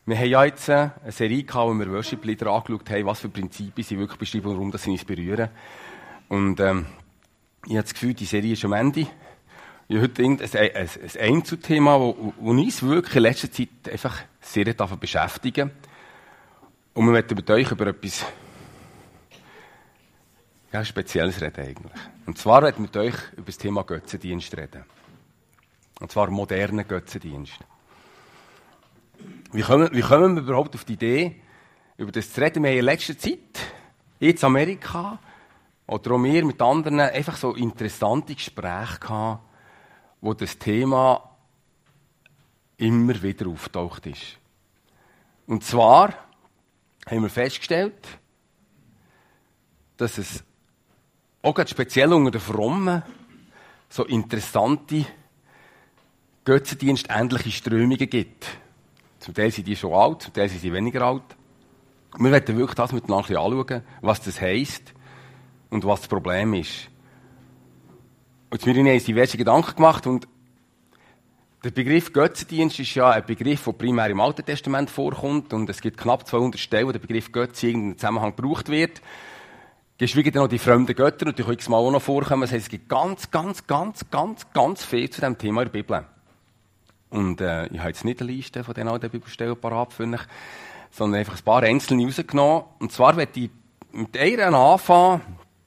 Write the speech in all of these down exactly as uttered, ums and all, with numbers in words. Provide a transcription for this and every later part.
Wir haben ja jetzt eine Serie gehabt, wo wir Worship-Lieder angeschaut haben, was für Prinzipien sie wirklich beschreiben und warum sie uns berühren. Und ähm, ich habe das Gefühl, die Serie ist am Ende. Ich habe heute ein, ein, ein Einzelthema, das uns wirklich in letzter Zeit einfach sehr beschäftigen. Und wir möchten mit euch über etwas ja, Spezielles reden eigentlich. Und zwar möchten wir mit euch über das Thema Götzendienst reden. Und zwar modernen Götzendienst. Wie kommen, wie kommen wir überhaupt auf die Idee, über das zu reden? Wir haben in letzter Zeit, jetzt in Amerika, oder auch wir mit anderen, einfach so interessante Gespräche gehabt, wo das Thema immer wieder auftaucht ist. Und zwar haben wir festgestellt, dass es auch gerade speziell unter den Frommen so interessante Götzendienstähnliche Strömungen gibt. Zum Teil sind die schon alt, zum Teil sind sie weniger alt. Wir werden wirklich das miteinander anschauen, was das heisst und was das Problem ist. Und wir haben uns diverse Gedanken gemacht und der Begriff Götzendienst ist ja ein Begriff, der primär im Alten Testament vorkommt und es gibt knapp zweihundert Stellen, wo der Begriff Götze in irgendeinem Zusammenhang gebraucht wird. Geschweige denn noch die fremden Götter, und die können x-mal auch noch vorkommen. Das heisst, es gibt ganz, ganz, ganz, ganz, ganz viel zu diesem Thema in der Bibel. Und äh, ich habe jetzt nicht eine Liste von diesen alten Bibelstellen parat für euch, sondern einfach ein paar einzelne rausgenommen. Und zwar werde ich mit einer anfangen,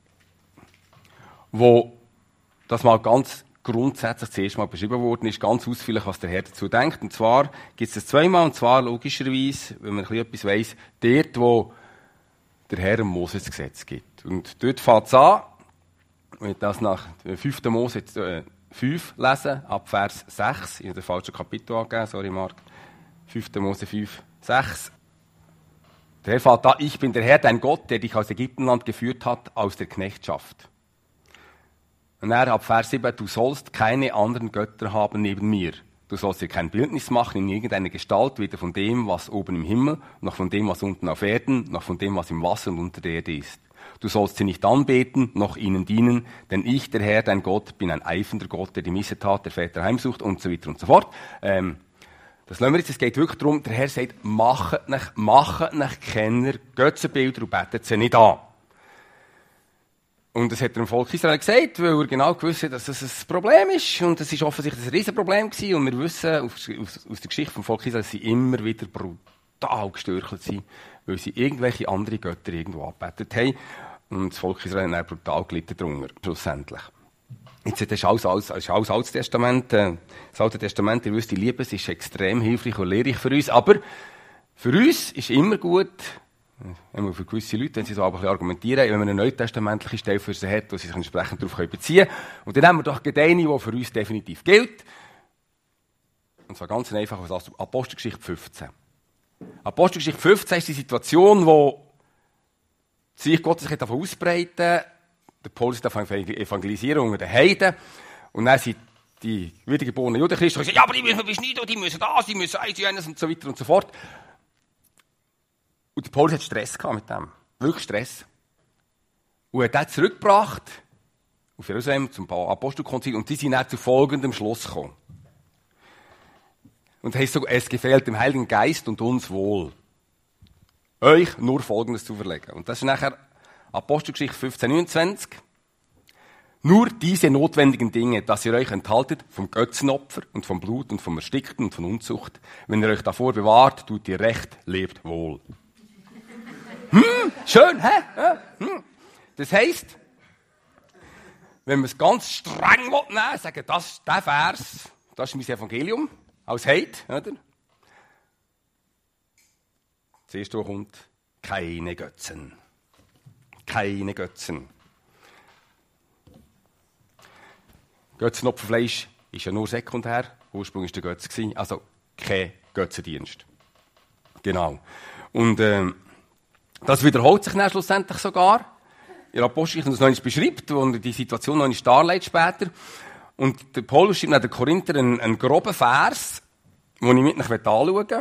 wo das mal ganz grundsätzlich zuerst mal beschrieben worden ist, ganz ausführlich, was der Herr dazu denkt. Und zwar gibt es das zweimal, und zwar logischerweise, wenn man ein bisschen etwas weiss, dort, wo der Herr Mose das Gesetz gibt. Und dort fängt es an, wenn ich das nach fünften Mose äh, fünf lesen, ab Vers sechs, ich habe den falschen Kapitel angegeben, sorry Marc, fünften Mose fünf, sechs. Der Herr fängt an, ich bin der Herr, dein Gott, der dich aus Ägyptenland geführt hat, aus der Knechtschaft. Und er ab Vers sieben, du sollst keine anderen Götter haben neben mir. Du sollst dir kein Bildnis machen in irgendeiner Gestalt, weder von dem, was oben im Himmel, noch von dem, was unten auf Erden, noch von dem, was im Wasser und unter der Erde ist. Du sollst sie nicht anbeten, noch ihnen dienen, denn ich, der Herr, dein Gott, bin ein eifender Gott, der die Missetat der Väter heimsucht und so weiter und so fort. Ähm, das lassen wir jetzt. Es geht wirklich darum, der Herr sagt, machet nicht, machet nicht Kenner, Götzenbilder und betet sie nicht an. Und das hat er dem Volk Israel gesagt, weil er genau gewusst hat, dass das ein Problem ist. Und es war offensichtlich ein Riesenproblem gewesen. Und wir wissen aus, aus, aus der Geschichte vom Volk Israel, dass sie immer wieder brutal gestörchelt sind, weil sie irgendwelche andere Götter irgendwo angebetet haben. Und das Volk Israel hat brutal gelitten darunter, schlussendlich. Jetzt ist alles, alles, ist alles Altes Testament. Das Alte Testament, ihr wisst, die Liebe, es ist extrem hilfreich und lehrreich für uns. Aber für uns ist immer gut, für gewisse Leute, wenn sie so aber argumentieren, wenn man eine neutestamentliche Stelle für sie hat, wo sie sich entsprechend darauf beziehen können. Und dann haben wir doch eine, die für uns definitiv gilt. Und zwar ganz einfach aus Apostelgeschichte fünfzehn. Apostelgeschichte fünfzehn ist die Situation, wo das Reich Gottes sich davon ausbreiten, der Paulus darf evangelisieren unter den Heiden, und dann sind die wiedergeborenen Judenchristen gesagt, ja, aber die müssen beschneiden, die müssen das, die müssen eins, jenes und so weiter und so fort. Und der Paulus hat Stress gehabt mit dem. Wirklich Stress. Und er hat das zurückgebracht auf Jerusalem zum Apostelkonzil, und die sind dann zu folgendem Schluss gekommen. Und es heisst so, es gefällt dem Heiligen Geist und uns wohl, euch nur Folgendes zu verlegen. Und das ist nachher Apostelgeschichte fünfzehn neunundzwanzig. Nur diese notwendigen Dinge, dass ihr euch enthaltet vom Götzenopfer und vom Blut und vom Erstickten und von Unzucht. Wenn ihr euch davor bewahrt, tut ihr recht, lebt wohl. Hm, schön, hä? Ja, hm. Das heisst, wenn man es ganz streng nehmen will, sagen, das, der Vers, das ist mein Evangelium, als Heid, oder? Zuerst kommt, keine Götzen. Keine Götzen. Götzenopferfleisch ist ja nur sekundär, ursprünglich war der Götze, also kein Götzendienst. Genau. Und, ähm, das wiederholt sich dann schlussendlich sogar. In der Apostelgeschichte das noch einmal beschreibt, wo er die Situation noch einmal darlegt später. Und der Paulus schreibt nach den Korinther einen, einen groben Vers, den ich mit euch anschauen möchte.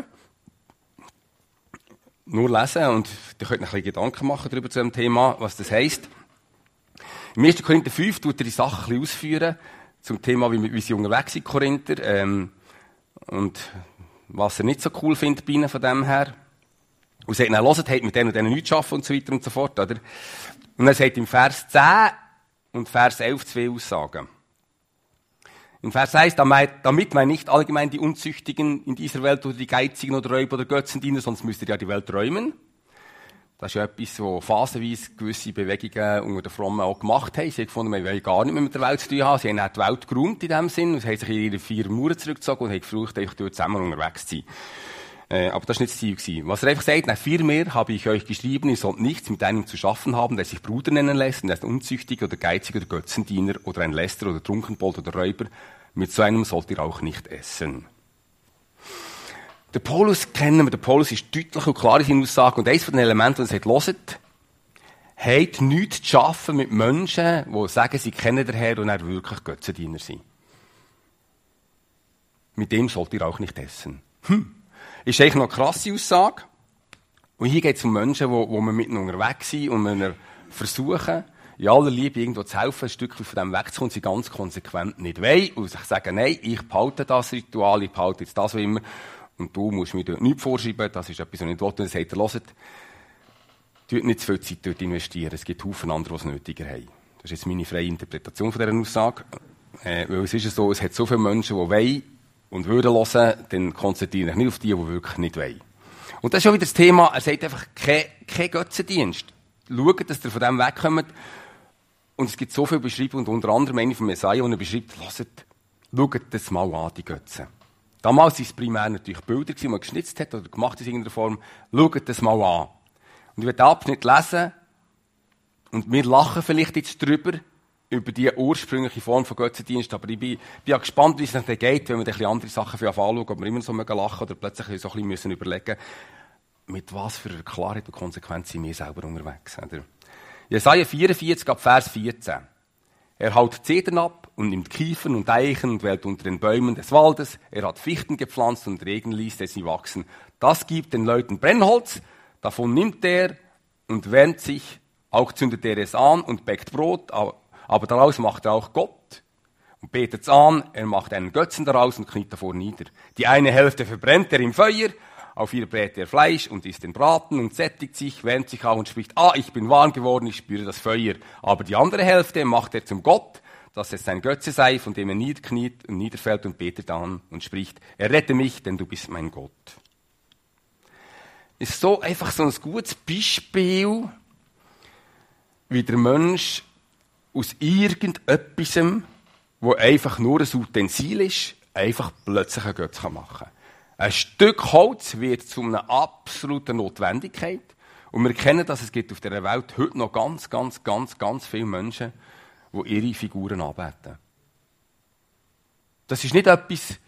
Nur lesen, und ihr könnt euch ein bisschen Gedanken machen darüber zu dem Thema, was das heisst. Im ersten Korinther fünf tut er die Sache ein bisschen ausführen, zum Thema, wie, wie sie unterwegs sind, Korinther. Ähm, und was er nicht so cool findet bei ihnen von dem her. Und sagt, na, hört, habt mit denen und denen nichts schaffen und so weiter und so fort, oder? Und er sagt im Vers zehn und Vers elf zwei Aussagen. Im Vers eins, damit meine nicht allgemein die Unzüchtigen in dieser Welt oder die Geizigen oder Räuber oder Götzendiener, sonst müsst ihr ja die Welt räumen. Das ist ja etwas, wo phasenweise gewisse Bewegungen unter den Frommen auch gemacht haben. Sie haben gefunden, wir wollen gar nicht mehr mit der Welt zu tun haben. Sie haben auch die Welt geräumt in dem Sinn und haben sich in ihre vier Mauern zurückgezogen und haben geflucht, eigentlich dort zusammen unterwegs zu sein. Äh, aber das war nicht das Ziel gewesen. Was er einfach sagt, nach vielmehr habe ich euch geschrieben, ihr sollt nichts mit einem zu schaffen haben, der sich Bruder nennen lässt, und der ist unzüchtig oder geizig oder Götzendiener oder ein Lästerer oder Trunkenbold oder Räuber. Mit so einem sollt ihr auch nicht essen. Der Paulus kennen wir. Der Paulus ist deutlich und klar in seinen Aussagen. Und eines von den Elementen, das er sagt, hört, habt nichts zu schaffen mit Menschen, die sagen, sie kennen den Herrn und er wirklich Götzendiener sind. Mit dem sollt ihr auch nicht essen. Hm. Ist eigentlich noch eine krasse Aussage. Und hier geht es um Menschen, wo, wo wir miteinander unterwegs sind und wir versuchen, in aller Liebe irgendwo zu helfen, ein Stück von dem wegzukommen, sie ganz konsequent nicht wollen und sich sagen, nein, ich behalte das Ritual, ich behalte jetzt das, was immer. Und du musst mir dort nichts vorschreiben, das ist etwas, was ich nicht will. Und dann sagt er, hört, tut nicht zu viel Zeit dort investieren. Es gibt Haufen andere, die es nötiger haben. Das ist jetzt meine freie Interpretation von dieser Aussage. Äh, weil es ist so, es hat so viele Menschen, die wollen und würden hören, dann konzentriere ich nicht auf die, die wirklich nicht wollen. Und das ist schon wieder das Thema, er sagt einfach, kein, kein Götzendienst. Schaut, dass ihr von dem wegkommt. Und es gibt so viele Beschreibungen, und unter anderem eine von Jesaja, wo er beschreibt, hört, schaut das mal an, die Götzen. Damals waren es primär natürlich Bilder, die man geschnitzt hat oder gemacht in irgendeiner Form. Schaut das mal an. Und ich werde den Abschnitt lesen und wir lachen vielleicht jetzt drüber, über die ursprüngliche Form von Götzendienst, aber ich bin, bin ja gespannt, wie es dann geht, wenn wir ein bisschen andere Sachen anschauen, ob wir immer so lachen oder plötzlich so ein bisschen überlegen müssen, mit was für Klarheit und Konsequenz sind wir selber unterwegs. Oder? Jesaja vierundvierzig ab Vers vierzehn. Er haut Zedern ab und nimmt Kiefern und Eichen und wählt unter den Bäumen des Waldes. Er hat Fichten gepflanzt und Regen ließ es sie wachsen. Das gibt den Leuten Brennholz, davon nimmt er und wärmt sich, auch zündet er es an und bäckt Brot, aber daraus macht er auch Gott und betet es an, er macht einen Götzen daraus und kniet davor nieder. Die eine Hälfte verbrennt er im Feuer, auf ihr brät er Fleisch und isst den Braten und sättigt sich, wärmt sich auch und spricht, ah, ich bin warm geworden, ich spüre das Feuer. Aber die andere Hälfte macht er zum Gott, dass es sein Götze sei, von dem er niederkniet und niederfällt und betet an und spricht, errette mich, denn du bist mein Gott. Ist so einfach so ein gutes Beispiel, wie der Mensch aus irgendetwas, wo einfach nur ein Utensil ist, einfach plötzlich einen Götz machen kann. Ein Stück Holz wird zu einer absoluten Notwendigkeit. Und wir kennen, dass es gibt auf dieser Welt heute noch ganz, ganz, ganz, ganz viele Menschen, die ihre Figuren anbeten. Das ist nicht etwas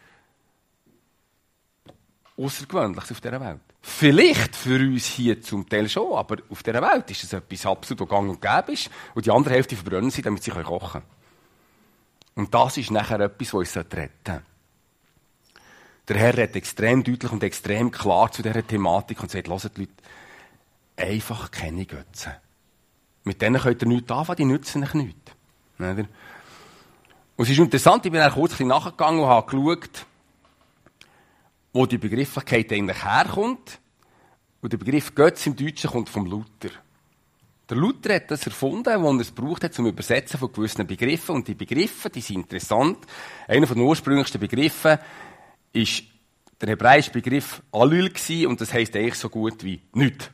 Außergewöhnliches auf dieser Welt. Vielleicht für uns hier zum Teil schon, aber auf dieser Welt ist es etwas absolut gang und gäbe ist. Und die andere Hälfte verbrennen sie, damit sie kochen können. Und das ist nachher etwas, was uns retten sollte. Der Herr redet extrem deutlich und extrem klar zu dieser Thematik und sagt, hört die Leute, einfach keine Götzen. Mit denen könnt ihr nichts anfangen, die nützen euch nichts. Und es ist interessant, ich bin dann kurz ein bisschen nachgegangen und habe geschaut, wo die Begrifflichkeit eigentlich herkommt. Und der Begriff Götz im Deutschen kommt vom Luther. Der Luther hat das erfunden, wo er es braucht hat zum Übersetzen von gewissen Begriffen. Und die Begriffe, die sind interessant. Einer von den ursprünglichsten Begriffen ist der hebräische Begriff Alül gsi, und das heisst eigentlich so gut wie nichts.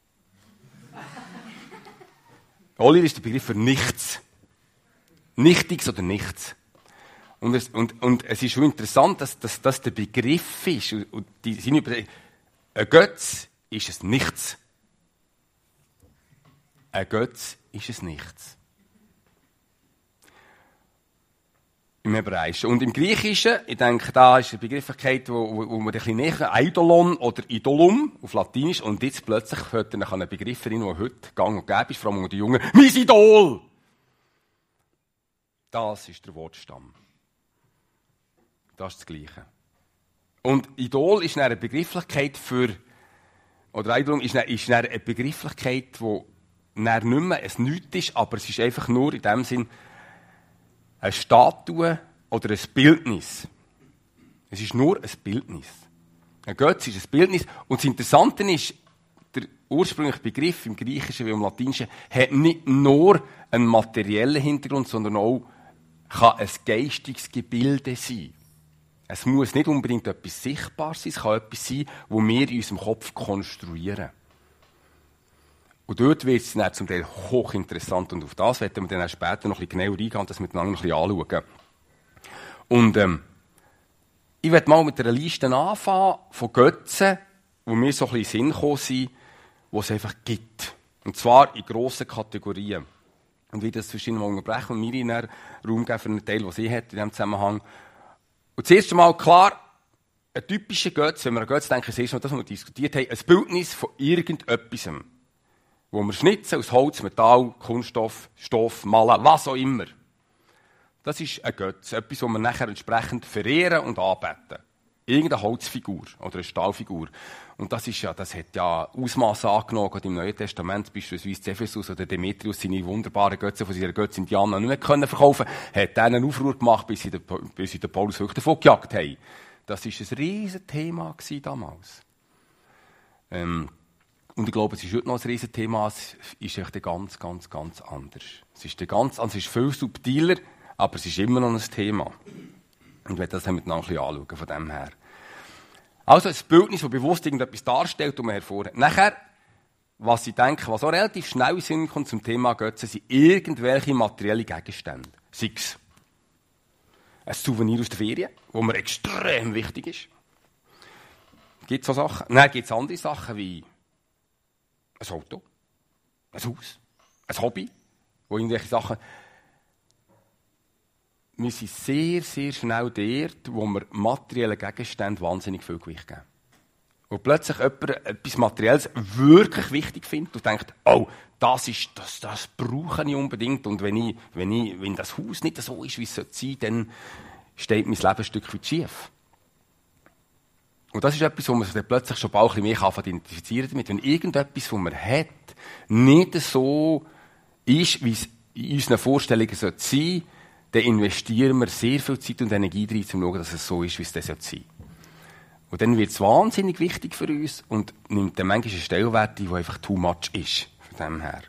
Alül ist der Begriff für nichts. Nichtiges oder nichts. Und es, und, und es ist schon interessant, dass das dass der Begriff ist. Und, und die sind über, ein Götz ist es nichts. Ein Götz ist es nichts. Im Hebräischen. Und im Griechischen, ich denke, da ist eine Begrifflichkeit, wo, wo, wo man ein bisschen näher, Eidolon oder Idolum auf Latinisch, und jetzt plötzlich hört er einen Begriff rein, der heute gang und gäbe ist, vor allem unter den Jungen, mein Idol! Das ist der Wortstamm. Das ist das Gleiche. Und Idol ist eine Begrifflichkeit für, oder Eidolum ist eine, ist eine Begrifflichkeit, die nicht mehr ein Nichts ist, aber es ist einfach nur in dem Sinn, eine Statue oder ein Bildnis. Es ist nur ein Bildnis. Ein Götze ist ein Bildnis. Und das Interessante ist, der ursprüngliche Begriff im Griechischen wie im Latinischen hat nicht nur einen materiellen Hintergrund, sondern auch kann ein geistiges Gebilde sein. Es muss nicht unbedingt etwas Sichtbares sein, es kann etwas sein, das wir in unserem Kopf konstruieren. Und dort wird es dann zum Teil hochinteressant und auf das werden wir dann auch später noch ein bisschen genauer eingehen und das miteinander noch ein bisschen anschauen. Und ähm, ich werde mal mit einer Liste anfangen von Götzen, die mir so ein bisschen in den Sinn gekommen sind, die es einfach gibt. Und zwar in grossen Kategorien. Und wie das verschiedene Mal unterbrechen und mir in einen Raum geben für einen Teil, den sie hat in diesem Zusammenhang. Und das erste Mal, klar, ein typischer Götze, wenn wir an Götze denken, das erste Mal, das, was wir diskutiert haben, ein Bildnis von irgendetwas, wo wir schnitzen aus Holz, Metall, Kunststoff, Stoff, malen, was auch immer. Das ist ein Götze, etwas, das wir nachher entsprechend verehren und anbeten. Irgendeine Holzfigur oder eine Stahlfigur. Und das ist ja, das hat ja Ausmaße angenommen, gerade im Neuen Testament, beispielsweise Ephesus oder Demetrius, seine wunderbaren Götze von seiner Göttin Diana nicht mehr können verkaufen, hat dann einen Aufruhr gemacht, bis sie den, bis sie den Paulus wirklich davon gejagt haben. Das war ein riesen Thema damals. Ähm, und ich glaube, es ist heute noch ein riesen Thema, es ist echt ganz, ganz, ganz anders. Es ist ganz, es ist viel subtiler, aber es ist immer noch ein Thema. Und ich werde das miteinander ein bisschen anschauen, von dem her. Also ein Bildnis, das bewusst irgendetwas darstellt und man hervorhebt. Nachher, was ich denke, was auch relativ schnell in den Sinn kommt zum Thema Götzen, sind irgendwelche materielle Gegenstände. Sei es ein Souvenir aus der Ferien, das mir extrem wichtig ist. Gibt es so Sachen? Dann gibt es andere Sachen wie ein Auto, ein Haus, ein Hobby, wo irgendwelche Sachen... Wir sind sehr, sehr schnell dort, wo wir materiellen Gegenständen wahnsinnig viel Gewicht geben. Und plötzlich jemand etwas Materielles wirklich wichtig findet und denkt, oh, das ist, das, das brauche ich unbedingt. Und wenn ich, wenn ich, wenn das Haus nicht so ist, wie es sein sollte, dann steht mein Leben ein Stück weit schief. Und das ist etwas, wo man sich dann plötzlich schon bald ein bisschen mehr identifizieren damit. Wenn irgendetwas, was man hat, nicht so ist, wie es in unseren Vorstellungen sein sollte, dann investieren wir sehr viel Zeit und Energie rein, um zu schauen, dass es so ist, wie es das sein sollte. Und dann wird es wahnsinnig wichtig für uns und nimmt dann manchmal einen Stellwert ein, der einfach too much ist, von dem her.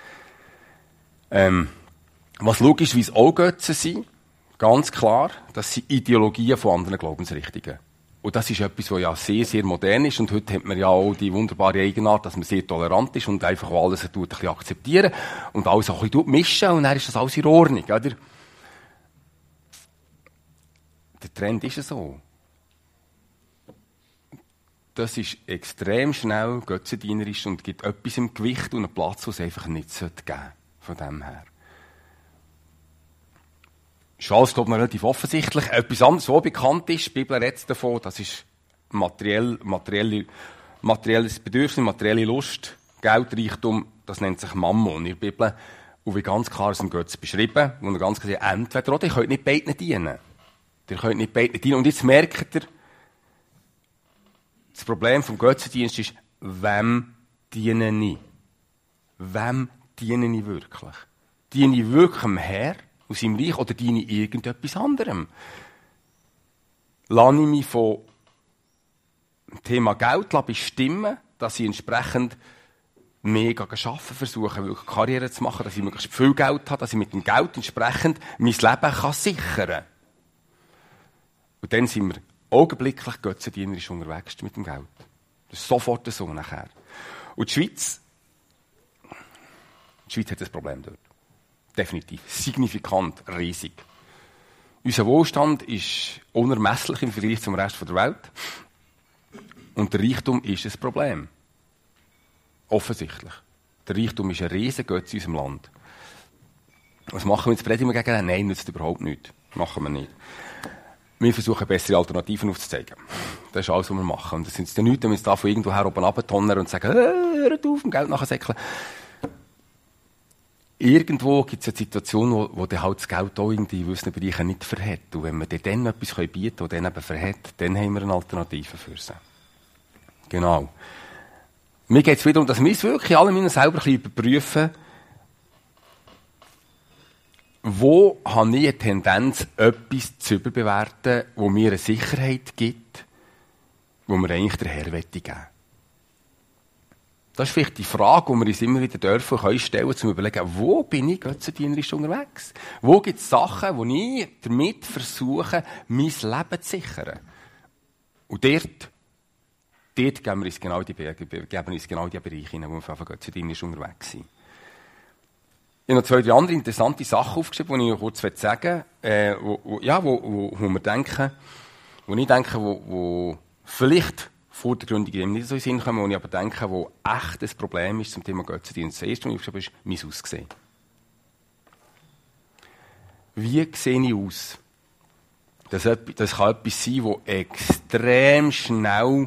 Ähm, was logisch, wie es auch Götzen sind, ganz klar, das sind Ideologien von anderen Glaubensrichtungen. Und das ist etwas, was ja sehr, sehr modern ist. Und heute hat man ja auch die wunderbare Eigenart, dass man sehr tolerant ist und einfach alles ein bisschen akzeptieren und alles auch ein bisschen mischen und dann ist das alles in Ordnung, oder? Der Trend ist ja so. Das ist extrem schnell götzendienerisch und gibt etwas im Gewicht und einen Platz, wo es einfach nicht geben sollte. Von dem her. Ist alles, glaube ich, noch relativ offensichtlich. Etwas anderes, was bekannt ist, die Bibel redet davon, das ist materiell, materielle, materielles Bedürfnis, materielle Lust, Geldreichtum, das nennt sich Mammon in der Bibel. Und wie ganz klar ist ein Götze beschrieben, wo er ganz klar sagt, entweder oder, ihr könnt nicht beiden dienen. Ihr könnt nicht beiden dienen. Und jetzt merkt ihr, das Problem vom Götzendienst ist, wem diene ich? Wem diene ich wirklich? Diene ich wirklich dem Herr aus seinem Reich oder diene ich irgendetwas anderem? Lasse ich mich von dem Thema Geld bestimmen, dass ich entsprechend mehr arbeiten versuche, wirklich Karriere zu machen, dass ich möglichst viel Geld habe, dass ich mit dem Geld entsprechend mein Leben kann sichern kann. Und dann sind wir augenblicklich götzendienerisch unterwegs mit dem Geld. Das ist sofort so nachher. Und die Schweiz, die Schweiz hat das Problem dort. Definitiv. Signifikant, riesig. Unser Wohlstand ist unermesslich im Vergleich zum Rest der Welt. Und der Reichtum ist ein Problem. Offensichtlich. Der Reichtum ist ein riesen Götze in unserem Land. Was machen wir jetzt? Predigen wir gegen den? Nein, nützt überhaupt nichts. Machen wir nicht. Wir versuchen, bessere Alternativen aufzuzeigen. Das ist alles, was wir machen. Und das sind ja nichts, wenn wir uns da von irgendwo her oben runtertonnen und sagen, hört auf, um Geld nachsäckeln. Irgendwo gibt es eine Situation, wo, wo dann halt das Geld auch irgendwie in gewissen Bereichen nicht verhält. Und wenn wir dann etwas bieten können, das dann eben verhält, dann haben wir eine Alternative für sie. Genau. Mir geht es wieder um, dass wir es wirklich alle selber ein bisschen überprüfen, wo habe ich eine Tendenz, etwas zu überbewerten, wo mir eine Sicherheit gibt, wo wir eigentlich der Herr geben wollen. Das ist vielleicht die Frage, die wir uns immer wieder dürfen können stellen, um zu überlegen, wo bin ich götzendienerisch unterwegs? Wo gibt es Sachen, wo ich damit versuche, mein Leben zu sichern? Und dort, dort geben wir uns genau die, geben wir uns genau die Bereiche hinein, wo wir einfach götzendienerisch unterwegs sind. Ich habe noch zwei, drei andere interessante Sachen aufgeschrieben, die ich noch kurz sagen will, äh, wo, wo, ja, wo, wo, wo wir denken, wo ich denke, wo, wo vielleicht vor der Gründung nicht so in den Sinn kommen, wo ich aber denke, wo echt ein Problem ist zum Thema Götzendienst. Das erste, was ich aufgeschrieben habe, ist mein Aussehen. Wie sehe ich aus? Das, das kann etwas sein, das extrem schnell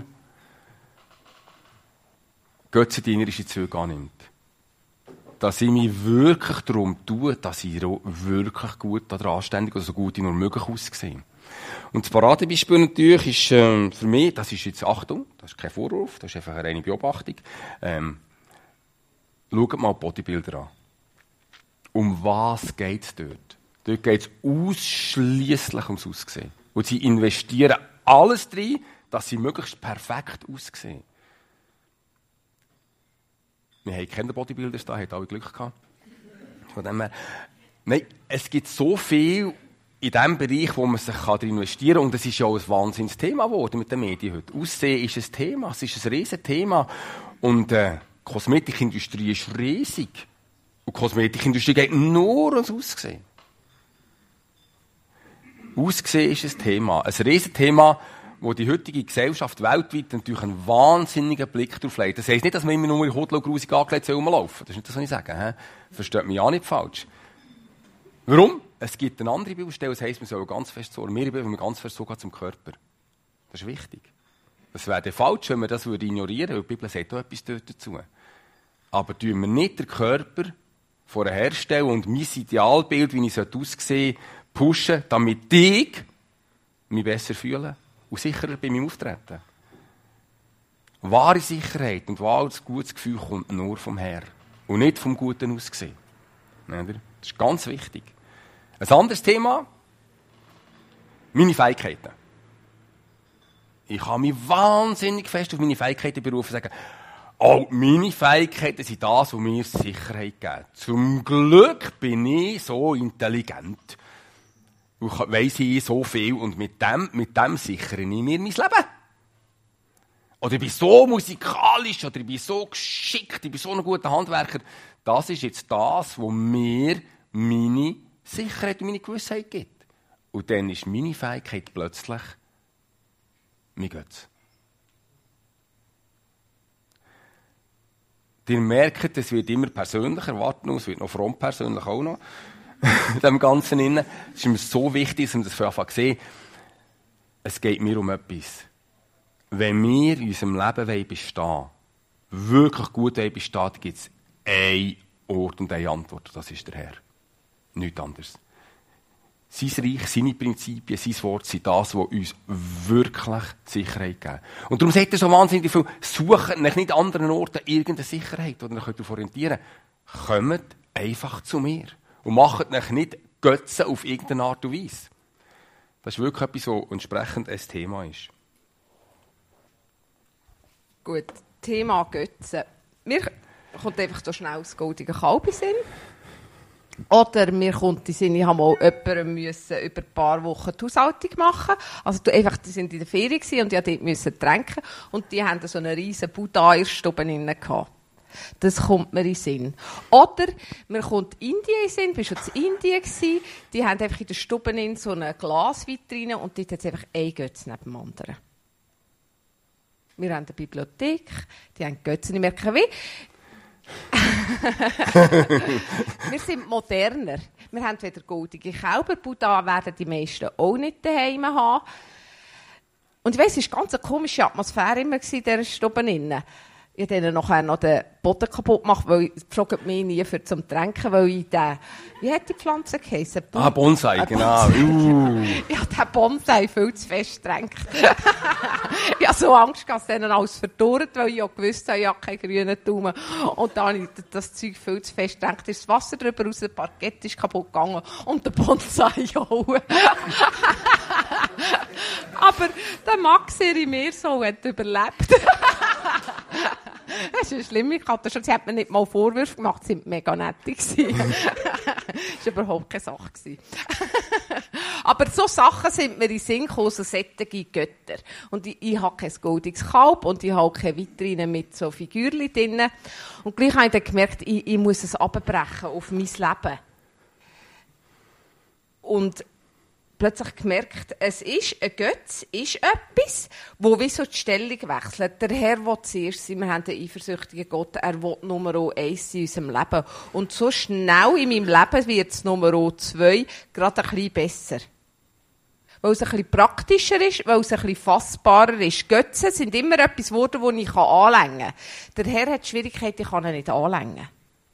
götzendienerische Züge annimmt. Dass ich mich wirklich darum tue, dass ich wirklich gut oder anständig oder so gut wie nur möglich aussehe. Und das Paradebeispiel natürlich ist ähm, für mich, das ist jetzt Achtung, das ist kein Vorwurf, das ist einfach eine reine Beobachtung. Ähm, schaut mal Bodybuilder an. Um was geht es dort? Dort geht es ausschliesslich ums Aussehen. Und sie investieren alles drin, dass sie möglichst perfekt aussehen. Wir haben keine Bodybuilders da, haben alle Glück gehabt. Von dem her. Nein, es gibt so viel in dem Bereich, wo man sich investieren kann. Und das ist ja auch ein Wahnsinnsthema geworden mit den Medien heute. Aussehen ist ein Thema, es ist ein Riesenthema. Und äh, die Kosmetikindustrie ist riesig. Und die Kosmetikindustrie geht nur ums Aussehen. Aussehen ist ein Thema. Ein Riesenthema, wo die heutige Gesellschaft weltweit natürlich einen wahnsinnigen Blick drauf legt. Das heisst nicht, dass man immer nur in Hotel und grusig angelegt rumlaufen. Das ist nicht das, was ich sage. He? Versteht mich auch nicht falsch. Warum? Es gibt eine andere Bibelstelle, das heisst, wir sollen ganz fest so, wir wir ganz fest so zum Körper. Das ist wichtig. Das wäre falsch, wenn wir das ignorieren würden, weil die Bibel sagt auch etwas dazu. Aber tun wir nicht den Körper vor herstellen und mein Idealbild, wie ich aussehen sollte, pushen, damit ich mich besser fühle und sicherer bei meinem Auftreten. Wahre Sicherheit und wahres gutes Gefühl kommt nur vom Herrn und nicht vom guten Aussehen. Das ist ganz wichtig. Ein anderes Thema, meine Fähigkeiten. Ich kann mich wahnsinnig fest auf meine Fähigkeiten berufen und sagen, oh, meine Fähigkeiten sind das, was mir Sicherheit geben. Zum Glück bin ich so intelligent und weiss ich so viel und mit dem, mit dem sichere ich mir mein Leben. Oder ich bin so musikalisch oder ich bin so geschickt, ich bin so ein guter Handwerker. Das ist jetzt das, was mir meine Sicherheit und meine Gewissheit gibt. Und dann ist meine Fähigkeit plötzlich mein Götz. Ihr merkt, es wird immer persönlicher, warten noch, es wird noch fromm persönlich auch noch, in dem Ganzen innen. Es ist mir so wichtig, dass wir das von Anfang an sehen. Es geht mir um etwas. Wenn wir in unserem Leben bestehen wollen, wirklich gut bestehen, gibt es einen Ort und eine Antwort, das ist der Herr. Nichts anderes. Sein Reich, seine Prinzipien, sein Wort sind das, was uns wirklich Sicherheit geben. Und darum sagt er so wahnsinnig viel, sucht nach nicht anderen Orten irgendeine Sicherheit, oder ihr könnt euch orientieren. Kommt einfach zu mir. Und macht euch nicht Götzen auf irgendeine Art und Weise. Das ist wirklich etwas, was entsprechend ein Thema ist. Gut, Thema Götzen. Mir kommt einfach so schnell das goldige Kalb in den Sinn. Oder mir kommt in den Sinn, ich habe mal jemandem müssen über ein paar Wochen die Haushaltung machen. Also du, einfach, die sind in der Ferien und ich musste dort tränken. Und die hatten so einen riesen Buddha in der Stube drin gehabt. Das kommt mir in den Sinn. Oder mir kommt Indien in den Sinn, ich war schon in Indien gewesen. Die haben einfach in der Stube in so eine Glasvitrine und dort hat es einfach ein Götz neben dem anderen. Wir haben eine Bibliothek, die haben Götzen, ich merke wie. Wir sind moderner. Wir haben wieder goldige Kälber. Buddha werden die meisten auch nicht daheim haben. Und ich weiss, es war ganz eine komische Atmosphäre immer in dieser Stube. Ich habe denen nachher noch den Boden kaputt gemacht, weil ich frage mich nie für zum Tränken, weil ich den, wie hat die Pflanze geheißen? Bon- ah, Bonsai, äh, genau. Bonsai. Uh. Ich habe den Bonsai viel zu fest getränkt. Ich hatte so Angst, dass denen alles verdorrt, weil ich auch gewusst habe, ich habe keinen grünen Daumen. Und dann habe ich das Zeug viel zu fest getränkt. Ist das Wasser drüber raus, der Parkett ist kaputt gegangen und der Bonsai auch. Aber der Max in mir so hat überlebt. Das ist eine schlimme Katastrophe. Sie hat mir nicht mal Vorwürfe gemacht, sie waren mega nett. Das war überhaupt keine Sache. Aber so Sachen sind mir in den Sinn gekommen, so sättige Götter. Und ich, ich habe kein goldiges Kalb und ich habe keine Vitrine mit so Figürchen drin. Und gleich habe ich dann gemerkt, ich, ich muss es abbrechen auf mein Leben. Und plötzlich gemerkt, es ist ein Götz, ist etwas, wo wie so die Stellung wechselt. Der Herr will zuerst sein, wir haben einen eifersüchtigen Gott, er will Nummer eins in unserem Leben. Und so schnell in meinem Leben wird es Nummer zwei gerade ein bisschen besser. Weil es ein bisschen praktischer ist, weil es ein bisschen fassbarer ist. Götze sind immer etwas geworden, das ich anlängen kann. Der Herr hat Schwierigkeiten, ich kann ihn nicht anlängen.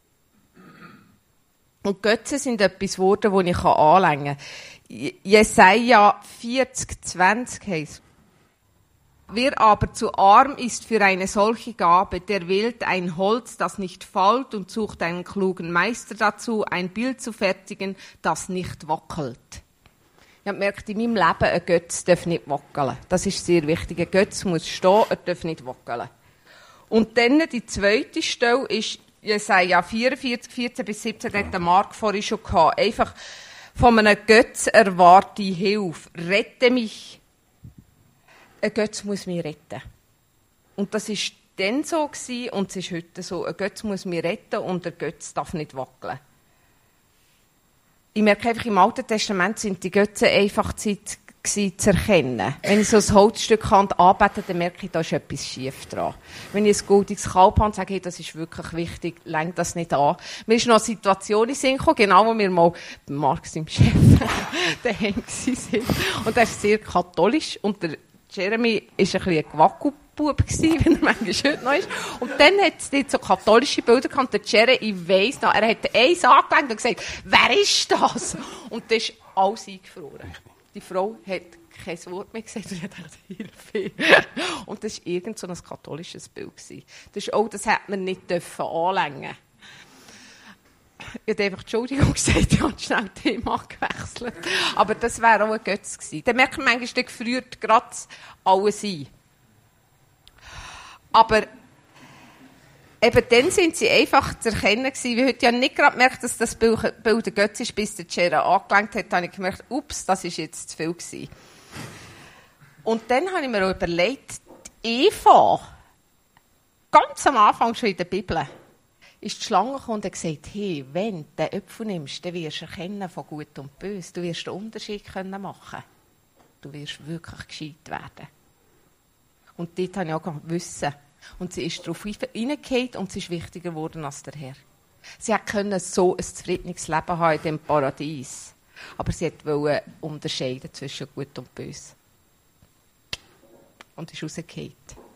Und Götze sind etwas geworden, das ich anlängen kann. Jesaja vierzig, zwanzig heisst: Wer aber zu arm ist für eine solche Gabe, der wählt ein Holz, das nicht fault, und sucht einen klugen Meister dazu, ein Bild zu fertigen, das nicht wackelt. Ich habe gemerkt, in meinem Leben, ein Götz darf nicht wackeln. Das ist sehr wichtig. Ein Götz muss stehen, er darf nicht wackeln. Und dann die zweite Stelle ist Jesaja vierundvierzig, vierzehn bis siebzehn, hat der Marc vorhin schon gehabt. Einfach von einem Götz erwarte ich Hilfe. Rette mich. Ein Götz muss mich retten. Und das war dann so gewesen, und es ist heute so. Ein Götz muss mich retten und ein Götz darf nicht wackeln. Ich merke einfach, im Alten Testament sind die Götze einfach Zeit gewesen, zu erkennen. Wenn ich so ein Holzstück anbete, dann merke ich, da ist etwas schief dran. Wenn ich ein goldiges Kalb habe und sage, hey, das ist wirklich wichtig, lenkt das nicht an. Mir ist noch eine Situation in den Sinn gekommen, genau wo wir mal bei Marc, seinem Chef, daheim sind. Und er ist sehr katholisch und der Jeremy war ein bisschen ein Gewackelbub, wie er manchmal heute noch ist. Und dann hat es dort so katholische Bilder gehabt. Der Jeremy, ich weiss noch, er hat eins angelegt und gesagt, wer ist das? Und das ist alles eingefroren. Die Frau hat kein Wort mehr gesagt und hat gedacht, Hilfe. Und das war irgend so ein katholisches Bild. Das ist auch, das hätte man nicht dürfen anlängen. Ich habe einfach Entschuldigung gesagt, ich habe schnell das Thema gewechselt. Aber das wäre auch ein Götz gewesen. Dann merkt man manchmal, der gefriert gerade alles ein. Aber eben dann sind sie einfach zu erkennen gewesen. Wie heute ja nicht gerade gemerkt, dass das Bild ein Götz ist, bis der Gera angelenkt hat, habe ich gemerkt, ups, das ist jetzt zu viel gewesen. Und dann habe ich mir auch überlegt, die Eva, ganz am Anfang schon in der Bibel, ist die Schlange gekommen und hat gesagt, hey, wenn du den Apfel nimmst, dann wirst du erkennen von Gut und Böse. Du wirst den Unterschied können machen. Du wirst wirklich gescheit werden. Und dort habe ich auch wissen. Und sie ist darauf hineingefallen und sie ist wichtiger geworden als der Herr. Sie konnte so ein zufriedenes Leben haben in diesem Paradies. Aber sie wollte unterscheiden zwischen Gut und Böse. Und ist rausgefallen.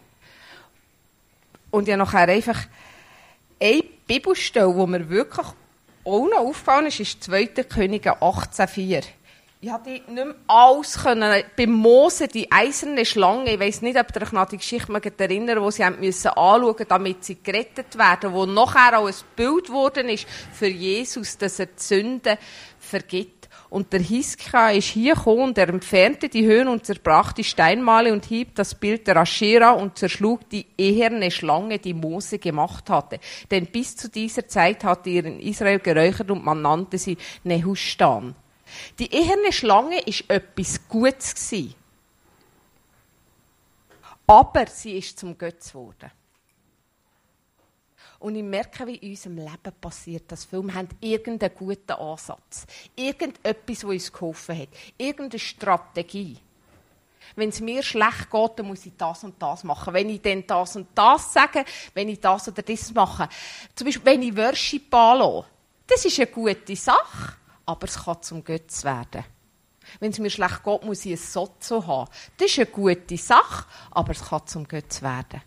Und ja nachher einfach eine Bibelstelle, die mir wirklich auch noch aufgefallen ist, ist zweiter Könige achtzehn vier. Ich konnte nicht mehr alles können. Bei Mose, die eiserne Schlange, ich weiss nicht, ob ihr euch noch an die Geschichte erinnern, die sie anschauen mussten, damit sie gerettet werden, wo nachher auch ein Bild geworden ist für Jesus, dass er die Sünden vergibt. Und der Hiskia ist hier gekommen und er entfernte die Höhen und zerbrach die Steinmale und hieb das Bild der Aschera und zerschlug die eherne Schlange, die Mose gemacht hatte. Denn bis zu dieser Zeit hatte er in Israel geräuchert und man nannte sie Nehushtan. Die eherne Schlange war etwas Gutes gewesen. Aber sie ist zum Götz geworden. Und ich merke, wie in unserem Leben passiert das viel. Wir haben irgendeinen guten Ansatz. Irgendetwas, das uns geholfen hat. Irgendeine Strategie. Wenn es mir schlecht geht, dann muss ich das und das machen. Wenn ich dann das und das sage, wenn ich das oder das mache. Zum Beispiel, wenn ich Worship anlasse. Das ist eine gute Sache, aber es kann zum Götz werden. Wenn es mir schlecht geht, muss ich ein Sozo haben. Das ist eine gute Sache, aber es kann zum Götz werden.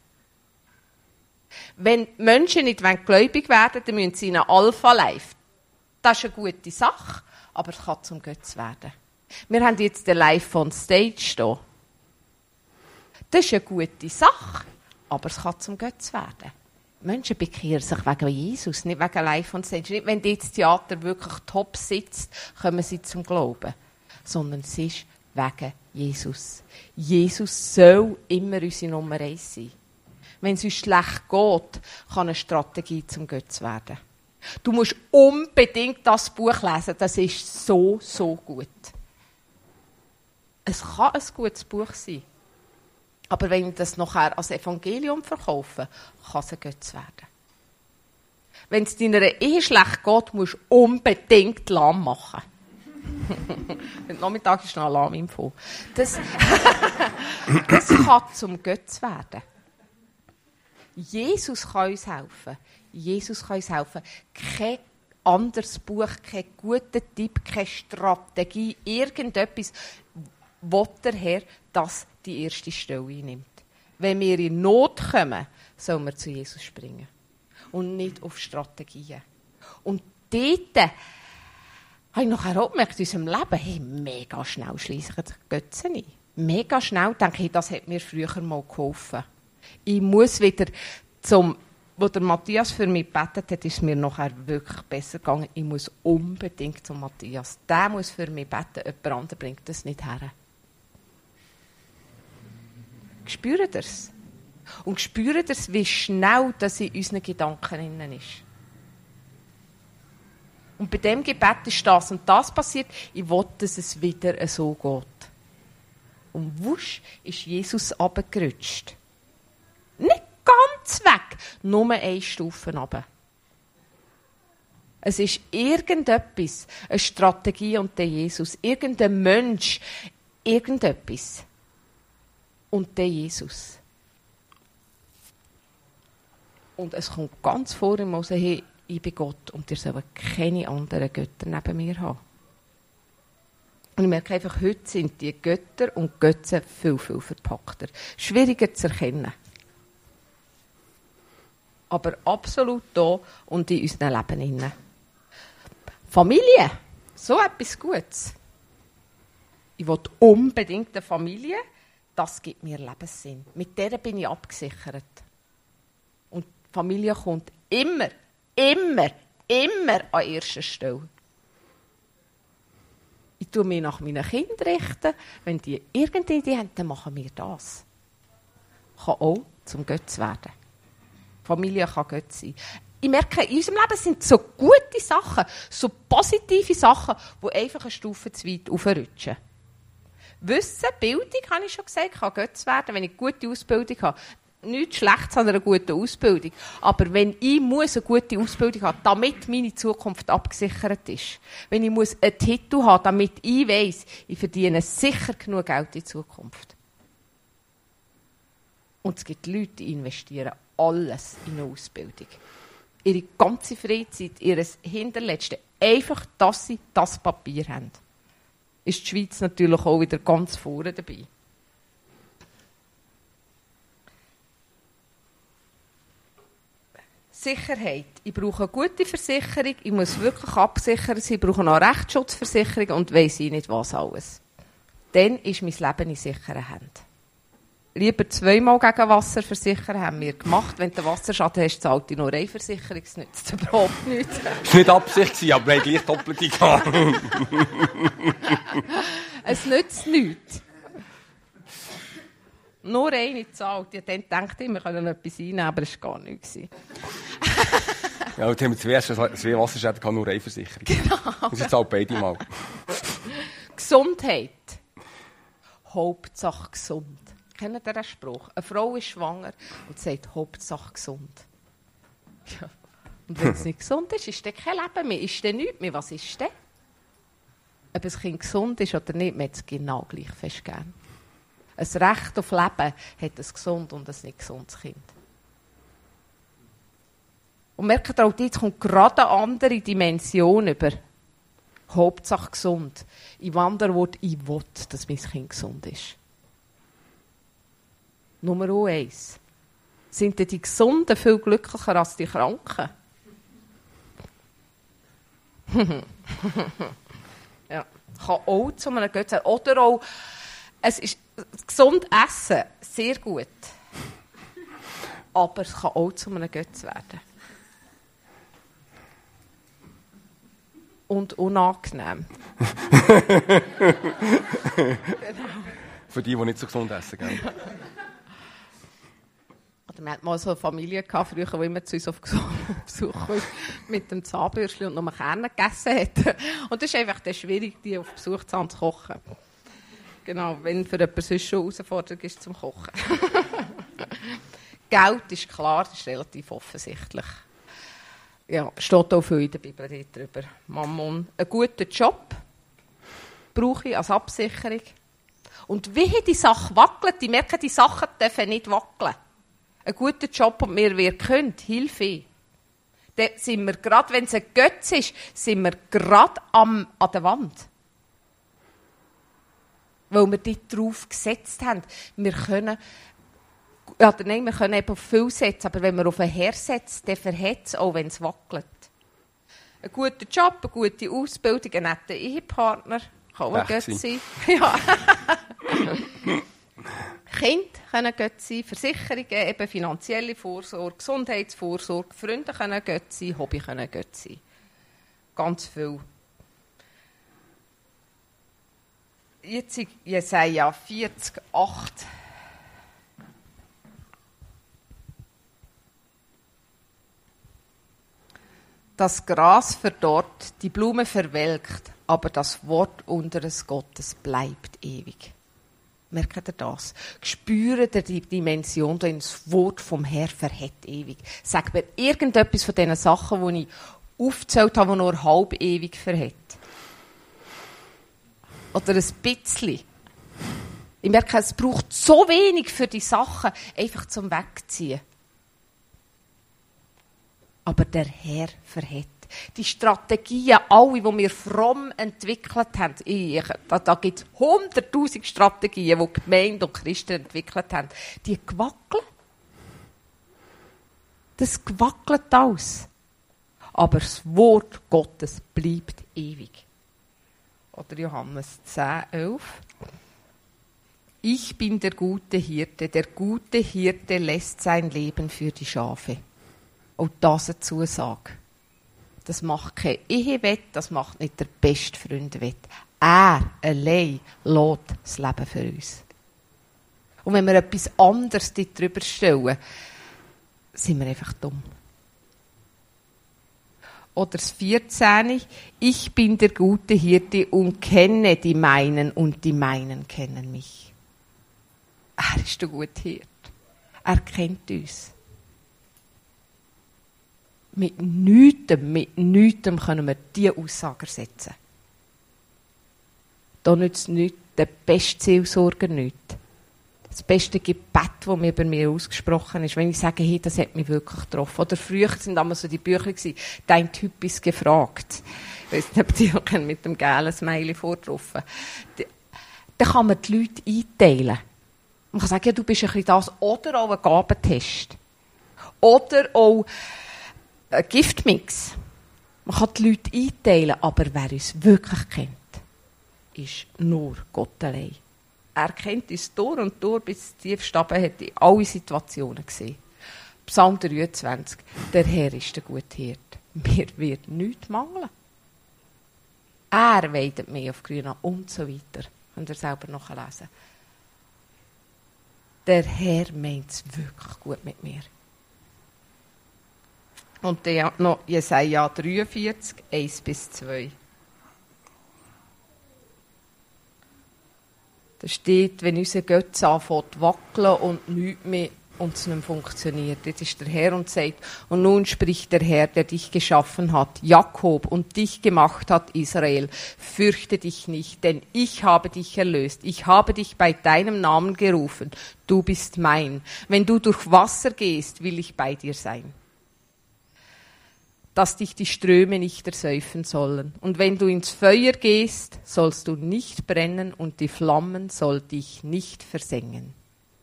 Wenn Menschen nicht gläubig werden, dann müssen sie in eine Alpha-Life. Das ist eine gute Sache, aber es kann zum Götz werden. Wir haben jetzt den Live on Stage hier. Das ist eine gute Sache, aber es kann zum Götz werden. Menschen bekehren sich wegen Jesus, nicht wegen Live on Stage. Nicht, wenn das Theater wirklich top sitzt, kommen sie zum Glauben. Sondern es ist wegen Jesus. Jesus soll immer unsere Nummer eins sein. Wenn es uns schlecht geht, kann eine Strategie zum Götz werden. Du musst unbedingt das Buch lesen. Das ist so, so gut. Es kann ein gutes Buch sein. Aber wenn ich das nachher als Evangelium verkaufe, kann es ein Götz werden. Wenn es deiner Ehe schlecht geht, musst du unbedingt lahm machen. Heute Nachmittag ist noch Alarminfo. Das, das kann zum Götz werden. Jesus kann uns helfen. Jesus kann uns helfen. Kein anderes Buch, kein guter Tipp, keine Strategie, irgendetwas, will der Herr, dass die erste Stelle einnimmt. Wenn wir in Not kommen, sollen wir zu Jesus springen. Und nicht auf Strategien. Und dort habe ich nachher auch gemerkt, in unserem Leben, hey, mega schnell schliessen die Götzen ein. Mega schnell denke ich, das hat mir früher mal geholfen. Ich muss wieder zum, wo der Matthias für mich gebetet hat, ist es mir nachher wirklich besser gegangen. Ich muss unbedingt zum Matthias. Der muss für mich beten, jemand anderes bringt das nicht her. Spürt ihr es? Und spürt ihr es, wie schnell das in unseren Gedanken innen ist? Und bei dem Gebet ist das und das passiert. Ich will, dass es wieder so geht. Und wusch ist Jesus runtergerutscht. Nicht ganz weg, nur eine Stufe runter. Es ist irgendetwas, eine Strategie und der Jesus, irgendein Mensch, irgendetwas. Und der Jesus. Und es kommt ganz vor ihm raus, hey, ich bin Gott und ihr sollt keine anderen Götter neben mir haben. Und ich merke einfach, heute sind die Götter und Götzen viel, viel verpackter. Schwieriger zu erkennen. Aber absolut da und in unserem Leben inne. Familie, so etwas Gutes. Ich will unbedingt eine Familie, das gibt mir Lebenssinn. Mit der bin ich abgesichert. Und die Familie kommt immer, immer, immer an erster Stelle. Ich tue mich nach meinen Kindern richten. Wenn die irgendeine Idee haben, dann machen wir das. Kann auch zum Götz werden. Familie kann Götz sein. Ich merke, in unserem Leben sind so gute Sachen, so positive Sachen, die einfach eine Stufe zu weit aufrutschen. Wissen, Bildung, habe ich schon gesagt, kann Götz werden, wenn ich eine gute Ausbildung habe. Nichts Schlechtes an einer guten Ausbildung. Aber wenn ich muss eine gute Ausbildung haben, damit meine Zukunft abgesichert ist, wenn ich muss einen Titel haben, damit ich weiss, ich verdiene sicher genug Geld in Zukunft. Und es gibt Leute, die investieren alles in eine Ausbildung. Ihre ganze Freizeit, ihr Hinterletzte, einfach, dass sie das Papier haben. Ist die Schweiz natürlich auch wieder ganz vorne dabei. Sicherheit. Ich brauche eine gute Versicherung, ich muss wirklich absichern sein, ich brauche noch eine Rechtsschutzversicherung und weiss ich nicht was alles. Dann ist mein Leben in sicheren Händen. Lieber zweimal gegen Wasser versichern, haben wir gemacht. Wenn du Wasserschaden hast, zahlt die nur eine Versicherung, das nützt überhaupt nichts. Das war nicht Absicht, aber wir haben gleich Doppelte gehabt. Es nützt nichts. Nur eine zahlt. Ich dann dachte ich, wir können etwas einnehmen, aber das war gar nichts. Ja, und haben wir zwei, zwei Wasserschäden gehabt, nur eine Versicherung. Genau. Und sie zahlt beide mal. Gesundheit. Hauptsache gesund. Kennt ihr den Spruch? Eine Frau ist schwanger und sagt, Hauptsache gesund. Ja. Und wenn es nicht gesund ist, ist dann kein Leben mehr. Ist dann nichts mehr. Was ist denn? Ob ein Kind gesund ist oder nicht, man hat es genau gleich fest gern. Ein Recht auf Leben hat ein gesund und ein nicht gesundes Kind. Und merkt ihr auch, jetzt kommt gerade eine andere Dimension über. Hauptsache gesund. Im anderen Wort, ich will, dass mein Kind gesund ist. Nummer eins. Sind denn die Gesunden viel glücklicher als die Kranken? Ja, kann auch zu einem Götzen sein. Oder auch, es ist gesund essen, sehr gut. Aber es kann auch zu einem Götzen werden. und unangenehm. Für die, die nicht so gesund essen, gell? Oder wir hatten mal so eine Familie gehabt, früher, die immer zu uns auf Besuch kam, mit dem Zahnbürstchen und noch Kerne gegessen hat. Und das ist einfach dann schwierig, die auf Besuch zu haben, zu kochen. Genau, wenn für jemanden sonst schon Herausforderung ist zum Kochen. Geld ist klar, das ist relativ offensichtlich. Ja, steht auch viel in der Bibel darüber. Mammon. Einen guten Job brauche ich als Absicherung. Und wie die Sache wackelt, die merken, die Sachen dürfen nicht wackeln. Ein guter Job und wir, wir können, Hilfe. Dann sind wir gerade, wenn es ein Götz ist, sind wir gerade am, an der Wand. Weil wir dort drauf gesetzt haben. Wir können, ja, nein, wir können eben auf viel setzen, aber wenn wir auf einen Herr setzen, dann verhält es auch, wenn es wackelt. Ein guter Job, eine gute Ausbildung, ein netter Ehepartner, kann auch ein Götz sein. Ja. Kinder können Götz sein, Versicherungen, eben finanzielle Vorsorge, Gesundheitsvorsorge, Freunde können Götz sein, Hobby können Götz sein. Ganz viel. Jetzt Jesaja vierzig, acht. Das Gras verdorrt, die Blume verwelkt, aber das Wort unseres Gottes bleibt ewig. Merkt ihr das? Spürt ihr die Dimension, denn das Wort vom Herrn verhält ewig. Sagt mir irgendetwas von diesen Sachen, die ich aufgezählt habe, die nur halb ewig verhält. Oder ein bisschen. Ich merke, es braucht so wenig für die Sachen, einfach zum Wegziehen. Aber der Herr verhält. Die Strategien, alle, die wir fromm entwickelt haben, ich, da, da gibt es hunderttausend Strategien, die die Gemeinde und Christen entwickelt haben, die wackeln. Das gewackelt aus. Aber das Wort Gottes bleibt ewig. Oder Johannes zehn, elf. Ich bin der gute Hirte. Der gute Hirte lässt sein Leben für die Schafe. Auch das eine Zusage. Das macht kein Ehewett, das macht nicht der beste Freundewett. Er allein lässt das Leben für uns. Und wenn wir etwas anderes drüber stellen, sind wir einfach dumm. Oder das vierzehn. Ich bin der gute Hirte und kenne die meinen und die meinen kennen mich. Er ist der gute Hirte. Er kennt uns. Mit nichts, mit nichts können wir diese Aussage ersetzen. Da nützt nichts, der beste Seelsorger nichts. Das beste Gebet, das mir bei mir ausgesprochen ist, wenn ich sage, hey, das hat mich wirklich getroffen. Oder früher sind damals so die Bücher gewesen, dein Typ ist gefragt. Ich weiss nicht, ob die auch mit dem gelben Smiley vorgetroffen. Da kann man die Leute einteilen. Man kann sagen, ja, du bist ein bisschen das. Oder auch ein Gabentest. Oder auch ein Giftmix. Man kann die Leute einteilen, aber wer uns wirklich kennt, ist nur Gott allein. Er kennt uns durch und durch, bis tief Staben hat in alle Situationen gesehen. Psalm dreiundzwanzig. Der Herr ist der gute Hirte. Mir wird nichts mangeln. Er weidet mehr auf Grün und so weiter. Könnt ihr selber nachlesen. Der Herr meint es wirklich gut mit mir. Und dann noch Jesaja dreiundvierzig, eins bis zwei. Da steht, wenn unser Götze anfängt zu wackeln und nichts mehr uns nicht mehr funktioniert. Jetzt ist der Herr und sagt, und nun spricht der Herr, der dich geschaffen hat, Jakob, und dich gemacht hat, Israel. Fürchte dich nicht, denn ich habe dich erlöst. Ich habe dich bei deinem Namen gerufen. Du bist mein. Wenn du durch Wasser gehst, will ich bei dir sein. Dass dich die Ströme nicht ersäufen sollen. Und wenn du ins Feuer gehst, sollst du nicht brennen und die Flammen soll dich nicht versengen.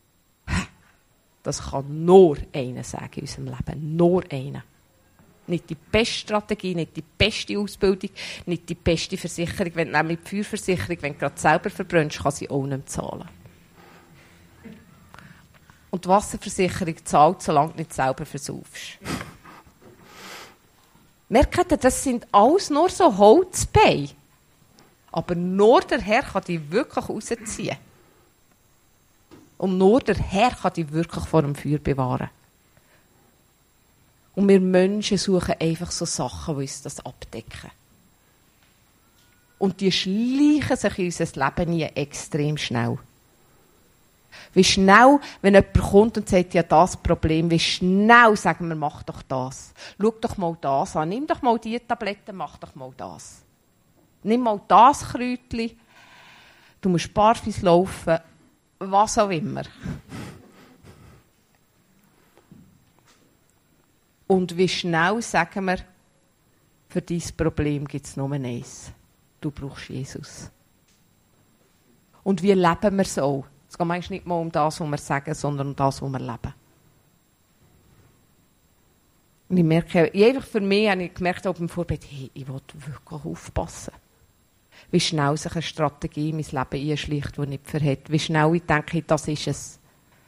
Das kann nur einer sagen in unserem Leben. Nur einer. Nicht die beste Strategie, nicht die beste Ausbildung, nicht die beste Versicherung. Wenn du nämlich die Feuerversicherung, wenn du gerade selber verbrennst, kann sie auch nicht mehr zahlen. Und die Wasserversicherung zahlt, solange du nicht selber versaufst. Merkt ihr, das sind alles nur so Holzbeine. Aber nur der Herr kann dich wirklich rausziehen. Und nur der Herr kann dich wirklich vor dem Feuer bewahren. Und wir Menschen suchen einfach so Sachen, die uns das abdecken. Und die schleichen sich in unser Leben nie extrem schnell. Wie schnell, wenn jemand kommt und sagt, ja, das Problem, wie schnell sagen wir, mach doch das. Schau doch mal das an, nimm doch mal diese Tabletten, mach doch mal das. Nimm mal das Kräutchen, du musst barfuß laufen, was auch immer. Und wie schnell sagen wir, für dieses Problem gibt es nur eins. Du brauchst Jesus. Und wie leben wir es auch? Es geht meist nicht mal um das, was wir sagen, sondern um das, was wir leben. Und ich merke, einfach für mich habe ich gemerkt, auch beim Vorbild, hey, ich will wirklich aufpassen. Wie schnell sich eine Strategie in mein Leben einschleicht, die nicht verhält. Wie schnell ich denke, das ist es.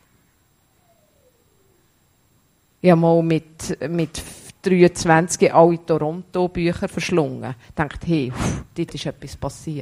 Ich habe mal mit, mit dreiundzwanzig alle Toronto-Bücher verschlungen. Ich dachte, hey, pff, dort ist etwas passiert.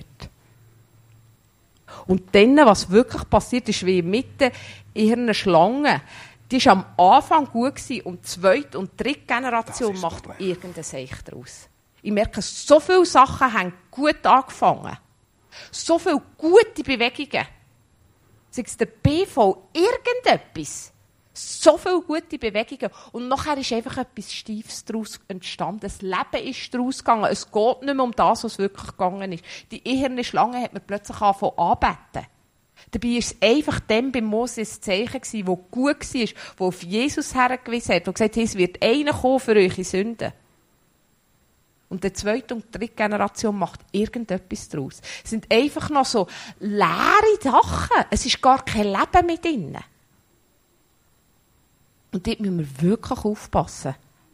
Und dann, was wirklich passiert ist, wie mitten in einer Schlange, die war am Anfang gut gewesen, und die zweite und dritte Generation macht irgendein Seich daraus. Ich merke, so viele Sachen haben gut angefangen. So viele gute Bewegungen. Sei es der B V, irgendetwas. So viele gute Bewegungen. Und nachher ist einfach etwas Steifes daraus entstanden. Das Leben ist daraus gegangen. Es geht nicht mehr um das, was wirklich gegangen ist. Die eherne Schlange hat man plötzlich angefangen anbeten. Dabei war es einfach dem bei Moses ein Zeichen gewesen, das gut war, das auf Jesus hergewiesen hat und gesagt hat, es wird einer kommen für eure Sünden. Und die zweite und dritte Generation macht irgendetwas daraus. Es sind einfach noch so leere Sachen. Es ist gar kein Leben mit ihnen. Und dort müssen wir wirklich aufpassen.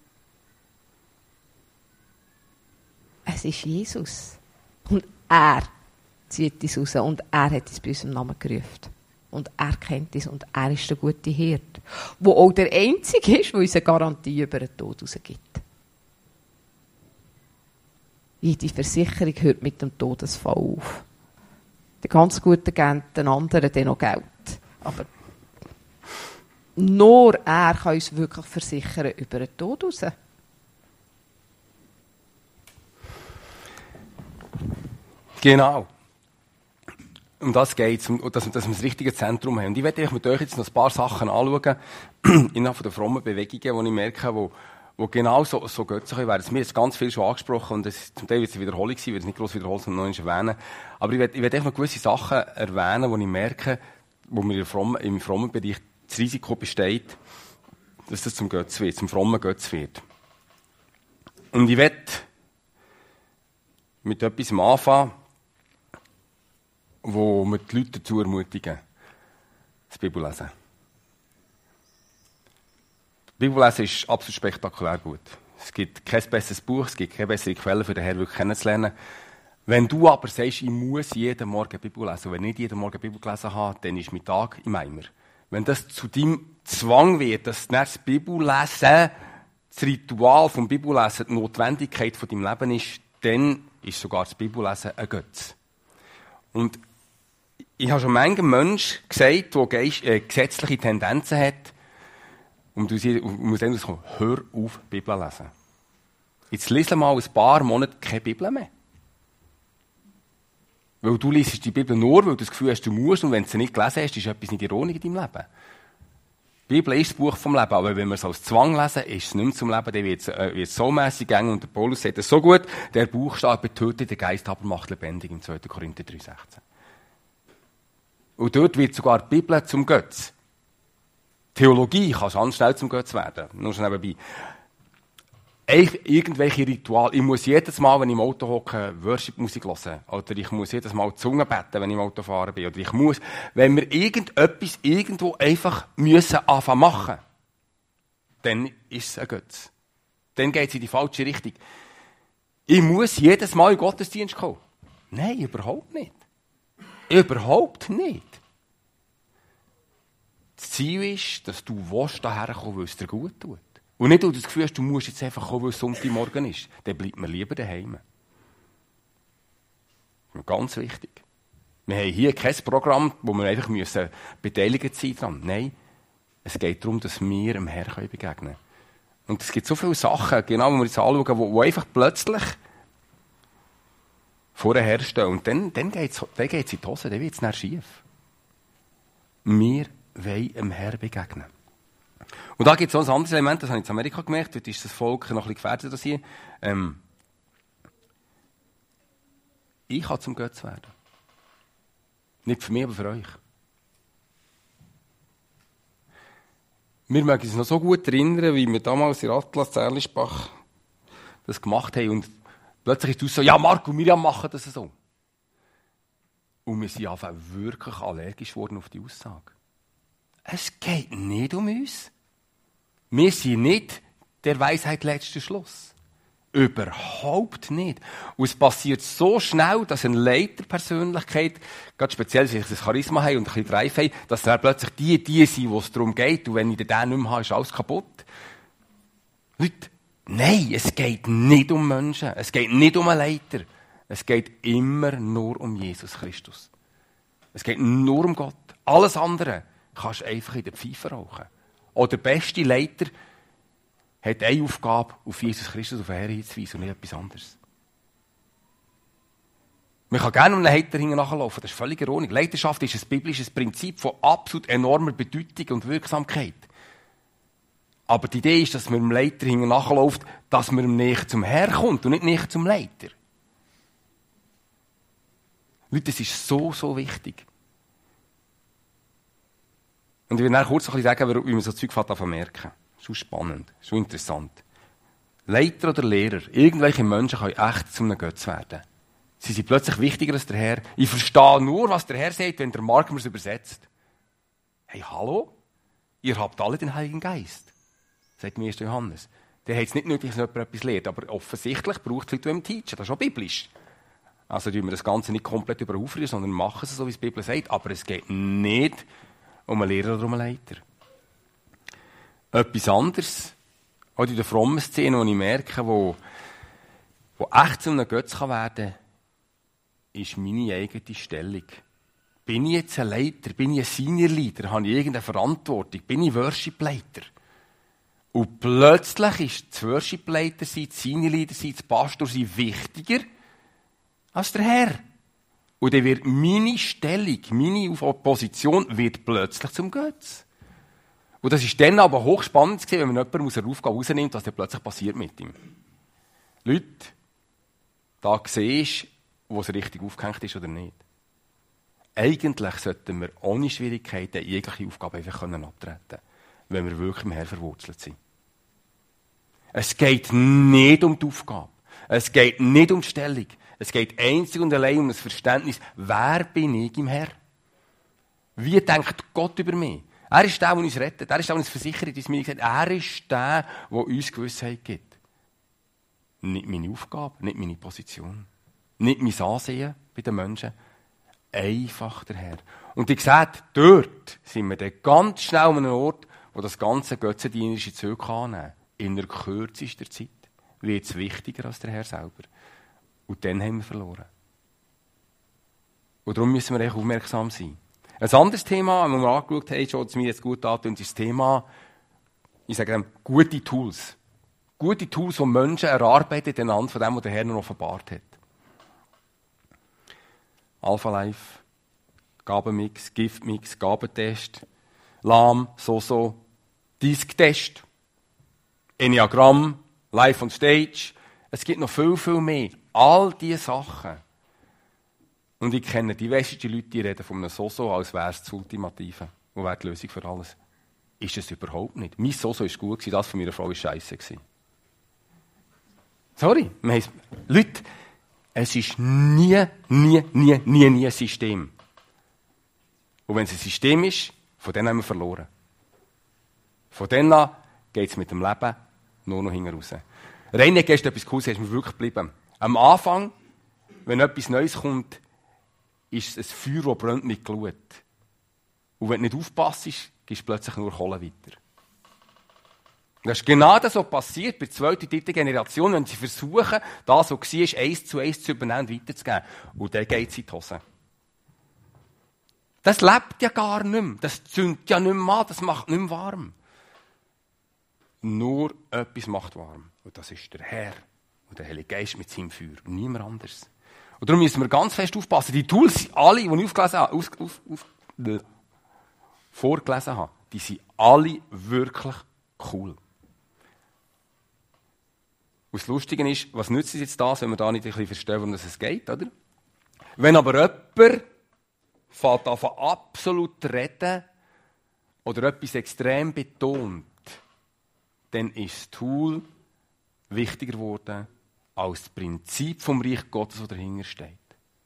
Es ist Jesus. Und er zieht uns raus. Und er hat uns bei unserem Namen gerufen. Und er kennt uns. Und er ist der gute Hirte. Der auch der Einzige ist, der uns eine Garantie über den Tod rausgibt. Jede Versicherung hört mit dem Todesfall auf. Die ganz Guten geben den anderen dann noch Geld. Aber nur er kann uns wirklich versichern über den Tod raus. Genau. Um das geht es, um, dass, dass wir das richtige Zentrum haben. Und ich werde mit euch jetzt noch ein paar Sachen anschauen, innerhalb der frommen Bewegungen, die ich merke, wo wo genau so, so göttlich werden. Mir ist ganz viel schon angesprochen und es zum Teil wird es eine Wiederholung sein, ich werde es nicht gross wiederholen, sondern noch erwähnen. Aber ich werde, ich werde einfach noch gewisse Sachen erwähnen, wo ich merke, wo mir im frommen, im frommen Bereich das Risiko besteht, dass das zum Götz wird, zum frommen Götz wird. Und ich werde mit etwas anfangen, wo wir die Leute dazu ermutigen, das Bibellesen. Bibellesen ist absolut spektakulär gut. Es gibt kein besseres Buch, es gibt keine bessere Quelle, für den Herrn wirklich kennenzulernen. Wenn du aber sagst, ich muss jeden Morgen Bibel lesen, und wenn ich nicht jeden Morgen Bibel gelesen habe, dann ist mein Tag im Eimer. Wenn das zu deinem Zwang wird, dass das Bibellesen, das Ritual vom Bibellesen, die Notwendigkeit von deinem Leben ist, dann ist sogar das Bibellesen ein Götz. Und ich habe schon manchen Menschen gesagt, der äh, gesetzliche Tendenzen hat, und du musst dann rauskommen, hör auf, Bibel lesen. Jetzt lese mal ein paar Monate keine Bibel mehr. Weil du liest die Bibel nur, weil du das Gefühl hast, du musst, und wenn du sie nicht gelesen hast, ist etwas nicht ironisch in deinem Leben. Die Bibel ist das Buch vom Leben, aber wenn wir es als Zwang lesen, ist es nicht mehr zum Leben, dann wird es, äh, wird es so mässig gehen, und der Paulus sagt es so gut, der Buchstabe tötet, der Geist aber macht lebendig, im zweiten Korinther drei sechzehn. Und dort wird sogar die Bibel zum Götz. Theologie kann ganz schnell zum Götz werden. Nur schon nebenbei. Irgendwelche Rituale. Ich muss jedes Mal, wenn ich im Auto hocke, Worship-Musik hören. Oder ich muss jedes Mal die Zunge beten, wenn ich im Auto fahren bin. Oder ich muss, wenn wir irgendetwas irgendwo einfach müssen anfangen machen, dann ist es ein Götz. Dann geht es in die falsche Richtung. Ich muss jedes Mal in den Gottesdienst kommen. Nein, überhaupt nicht. Überhaupt nicht. Das Ziel ist, dass du daher kommen willst, weil es dir gut tut. Und nicht, weil du das Gefühl hast, du musst jetzt einfach kommen, weil es Sonntagmorgen ist. Dann bleibt man lieber daheim. Ganz wichtig. Wir haben hier kein Programm, wo wir einfach müssen beteiligt sein dran. Nein, es geht darum, dass wir dem Herrn begegnen können. Und es gibt so viele Sachen, genau, die wir jetzt anschauen, wo, wo einfach plötzlich vorher herstehen. Und dann, dann geht es dann geht's in die Hose, dann wird es nicht schief. Wir wollen dem Herrn begegnen. Und da gibt es noch ein anderes Element, das habe ich in Amerika gemerkt, dort ist das Volk noch ein bisschen gefährdet als hier. Ähm, ich kann zum Götz werden. Nicht für mich, aber für euch. Wir mögen uns noch so gut erinnern, wie wir damals in Atlas Zerlischbach das gemacht haben. Und plötzlich ist es so, ja, Marco und Miriam machen das so. Und wir sind einfach wirklich allergisch geworden auf die Aussage. Es geht nicht um uns. Wir sind nicht der Weisheit letzter Schluss. Überhaupt nicht. Und es passiert so schnell, dass eine Leiterpersönlichkeit, gerade speziell, wenn sie das Charisma haben und ein bisschen Drive haben, dass dann plötzlich die, die sind, wo es darum geht. Und wenn ich den nicht mehr habe, ist alles kaputt. Leute, nein, es geht nicht um Menschen. Es geht nicht um einen Leiter. Es geht immer nur um Jesus Christus. Es geht nur um Gott. Alles andere kannst du einfach in der Pfeife rauchen. Oder der beste Leiter hat eine Aufgabe, auf Jesus Christus, auf den Herrn hinzuweisen und nicht etwas anderes. Man kann gerne um einen Leiter hinten nachlaufen, das ist völlig in Ordnung. Leiterschaft ist ein biblisches Prinzip von absolut enormer Bedeutung und Wirksamkeit. Aber die Idee ist, dass man dem Leiter hinten nachläuft, dass man ihm näher zum Herrn kommt und nicht näher zum Leiter. Leute, das ist so, so wichtig. Und ich will dann kurz ein bisschen sagen, wie man so Zeug merken. Schon spannend, schon interessant. Leiter oder Lehrer, irgendwelche Menschen können echt zu einem Götz werden. Sie sind plötzlich wichtiger als der Herr. Ich verstehe nur, was der Herr sagt, wenn der Mark mir es übersetzt. Hey, hallo? Ihr habt alle den Heiligen Geist, sagt mir erster Johannes. Der hat es nicht nötig, dass jemand etwas lehrt, aber offensichtlich braucht es Leute, die ihm teachen. Das ist auch biblisch. Also tun wir das Ganze nicht komplett überaufrühren, sondern machen es so, wie es die Bibel sagt. Aber es geht nicht um einen Lehrer oder um einen Leiter. Etwas anderes, auch in der frommen Szene, wo ich merke, wo, wo echt zu einem Götz werden kann, ist meine eigene Stellung. Bin ich jetzt ein Leiter? Bin ich ein Senior Leader? Habe ich irgendeine Verantwortung? Bin ich Worship Leiter? Und plötzlich ist das Worship Leiter sein, das Senior Leader sein, das Pastor sein wichtiger als der Herr. Und dann wird meine Stellung, meine Position wird plötzlich zum Götz. Und das ist dann aber hochspannend gewesen, wenn man jemanden aus der Aufgabe rausnimmt, was dann plötzlich passiert mit ihm. Leute, da siehst du, wo es richtig aufgehängt ist oder nicht. Eigentlich sollten wir ohne Schwierigkeiten jegliche Aufgabe einfach abtreten können, wenn wir wirklich im Herrn verwurzelt sind. Es geht nicht um die Aufgabe. Es geht nicht um die Stellung. Es geht einzig und allein um das Verständnis, wer bin ich im Herrn? Wie denkt Gott über mich? Er ist der, der uns rettet. Er ist der, der uns versichert, uns mir gesagt. Er ist der, der uns Gewissheit gibt. Nicht meine Aufgabe, nicht meine Position. Nicht mein Ansehen bei den Menschen. Einfach der Herr. Und ihr seht, dort sind wir dann ganz schnell an einem Ort, wo das ganze götzendienerische Zeug annehmen. In der kürzester Zeit wird es wichtiger als der Herr selber. Und dann haben wir verloren. Und darum müssen wir echt aufmerksam sein. Ein anderes Thema, das wir angeschaut haben, schon, das mir jetzt gut antun, ist das Thema, ich sage dem, gute Tools. Gute Tools, die Menschen erarbeitet anhand von dem, was der Herr noch offenbart hat. Alpha Life, Gabenmix, Giftmix, Gabentest, Lahm, So-So, Disk-Test, Enneagramm, Live on Stage. Es gibt noch viel, viel mehr. All diese Sachen. Und ich kenne die meisten Leute, die reden von einem So-So, als wäre es das Ultimative und wäre die Lösung für alles. Ist es überhaupt nicht. Mein So-So war gut, das von meiner Frau war scheisse. Sorry. Leute, es ist nie, nie, nie, nie, nie ein System. Und wenn es ein System ist, von dem haben wir verloren. Von dann an geht es mit dem Leben nur noch hinten raus. Rein hat gestern etwas Cooles, ist mir wirklich geblieben. Am Anfang, wenn etwas Neues kommt, ist es ein Feuer, das brennt mit Glut. Und wenn du nicht aufpasst, gibst du plötzlich nur Kohle weiter. Das ist genau das, was passiert bei der zweiten, dritten Generation, wenn sie versuchen, das, was war, eins zu eins zu übernehmen und weiterzugeben. Und dann geht es in die Hose. Das lebt ja gar nicht mehr. Das zündet ja nicht mehr an. Das macht nicht mehr warm. Nur etwas macht warm. Und das ist der Herr. Und der Heilige Geist mit seinem Feuer. Und niemand anderes. Und darum müssen wir ganz fest aufpassen. Die Tools, alle, die ich aufgelesen habe, auf, auf, auf, äh, vorgelesen habe, die sind alle wirklich cool. Und das Lustige ist, was nützt es jetzt das, wenn wir da nicht ein bisschen verstehen, worum es geht, oder? Wenn aber jemand fängt an, absolut zu reden oder etwas extrem betont, dann ist das Tool wichtiger geworden als das Prinzip vom Reich Gottes, das dahinter steht.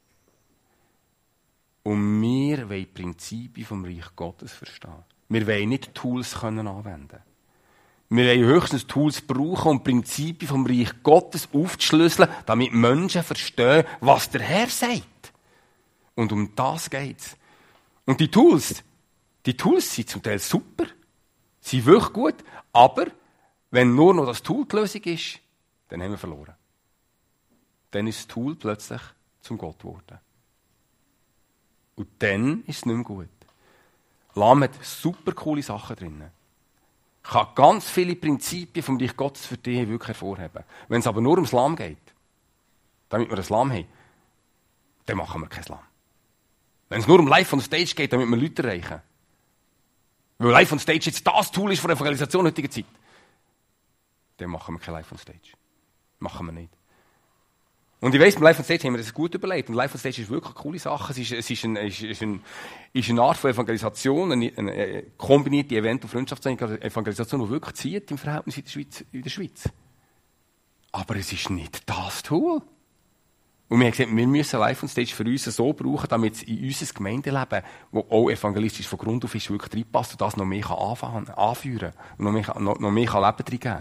Und wir wollen die Prinzipien vom Reich Gottes verstehen. Wir wollen nicht Tools können anwenden. Wir wollen höchstens Tools brauchen, um Prinzipien vom Reich Gottes aufzuschlüsseln, damit Menschen verstehen, was der Herr sagt. Und um das geht's. Und die Tools, die Tools sind zum Teil super, sind wirklich gut, aber wenn nur noch das Tool die Lösung ist, dann haben wir verloren. Dann ist das Tool plötzlich zum Gott geworden. Und dann ist es nicht mehr gut. Lamm hat super coole Sachen drin. Ich kann ganz viele Prinzipien vom Reich Gottes für dich wirklich hervorheben. Wenn es aber nur ums Lamm geht, damit wir ein Lamm haben, dann machen wir kein Lamm. Wenn es nur um Live on Stage geht, damit wir Leute erreichen. Weil Live on Stage jetzt das Tool ist für Evangelisation in heutiger Zeit, dann machen wir kein Live on Stage. Machen wir nicht. Und ich weiss, beim Live on Stage haben wir das gut überlegt. Und Live on Stage ist wirklich eine coole Sache. Es ist, es ist, ein, ist, ist, ein, ist eine Art von Evangelisation, eine, eine kombinierte Event- und Freundschaftsevangelisation, die wirklich zieht im Verhältnis in der Schweiz. In der Schweiz. Aber es ist nicht das Tool. Und wir haben gesagt, wir müssen Live on Stage für uns so brauchen, damit es in unser Gemeindeleben, das auch evangelistisch von Grund auf ist, wirklich reinpasst und das noch mehr kann anfangen, anführen und noch mehr, noch, noch mehr kann Leben drin geben.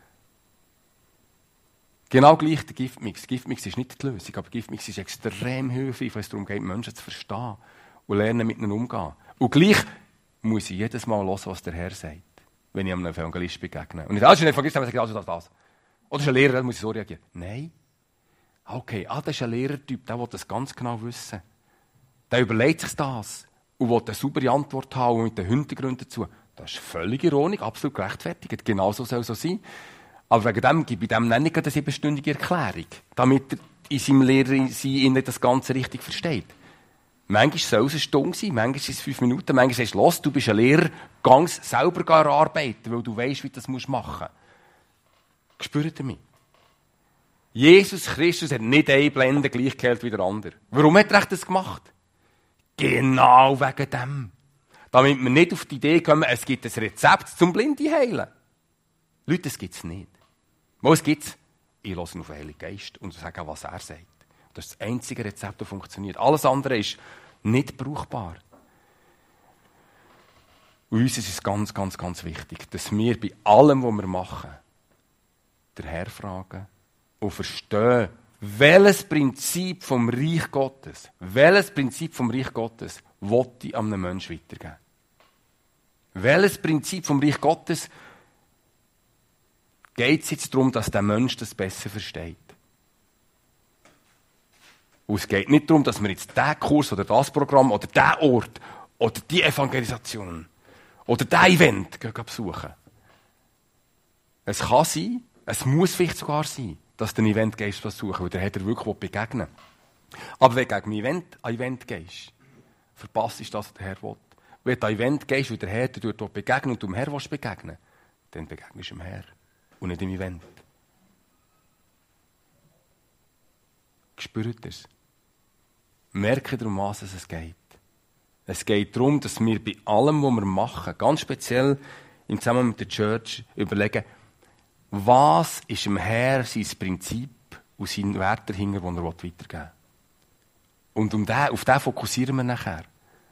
Genau gleich der Giftmix. Giftmix ist nicht die Lösung, aber Giftmix ist extrem hilfreich, wenn es darum geht, Menschen zu verstehen und lernen, mit ihnen umzugehen. Und gleich muss ich jedes Mal hören, was der Herr sagt, wenn ich einem Evangelist begegne. Und nicht, ah, das ist ein Evangelist, der sagt also das, das. Oder das ist ein Lehrer, da muss ich so reagieren. Nein. Okay, ah, das ist ein Lehrertyp, der will das ganz genau wissen. Der überlegt sich das und will eine saubere Antwort haben und mit den Hintergründen dazu. Das ist völlig ironisch, absolut gerechtfertigt. Genau so soll es so sein. Aber wegen dem gebe ich dem nicht eine siebenstündige Erklärung, damit er in seinem Lehrersein das Ganze richtig versteht. Manchmal soll es eine Stunde sein, manchmal ist es fünf Minuten, manchmal sagst du, los, du bist ein Lehrer, geh selber erarbeiten, weil du weißt, wie du das machen musst. Spürt ihr mich? Jesus Christus hat nicht eine Blende gleich gehalten wie der andere. Warum hat er das gemacht? Genau wegen dem. Damit wir nicht auf die Idee kommen, es gibt ein Rezept zum Blinde heilen. Leute, das gibt es nicht. Was gibt es? Ich höre auf den Heiligen Geist und sage, was er sagt. Das ist das einzige Rezept, das funktioniert. Alles andere ist nicht brauchbar. Und uns ist es ganz, ganz, ganz wichtig, dass wir bei allem, was wir machen, den Herrn fragen und verstehen, welches Prinzip vom Reich Gottes, welches Prinzip vom Reich Gottes will ich einem Menschen weitergeben? Welches Prinzip vom Reich Gottes geht es jetzt darum, dass der Mensch das besser versteht? Und es geht nicht darum, dass wir jetzt diesen Kurs oder das Programm oder diesen Ort oder die Evangelisation oder diesen Event besuchen. Es kann sein, es muss vielleicht sogar sein, dass du ein Event gehst besuchen, weil der hat er wirklich begegnen. Aber wenn du gegen ein Event, ein Event gehst, verpasst ist das, was der Herr will. Wenn du ein Event gehst, weil der Herr dir dort begegnen und du dem Herr willst begegnen, dann begegnest du dem Herr und nicht im Event. Spürt es? Merke darum, was es geht. Es geht darum, dass wir bei allem, was wir machen, ganz speziell im Zusammenhang mit der Church, überlegen, was ist dem Herr sein Prinzip und sein Wert dahinter, den er weitergeben will. Und um den, auf den fokussieren wir nachher.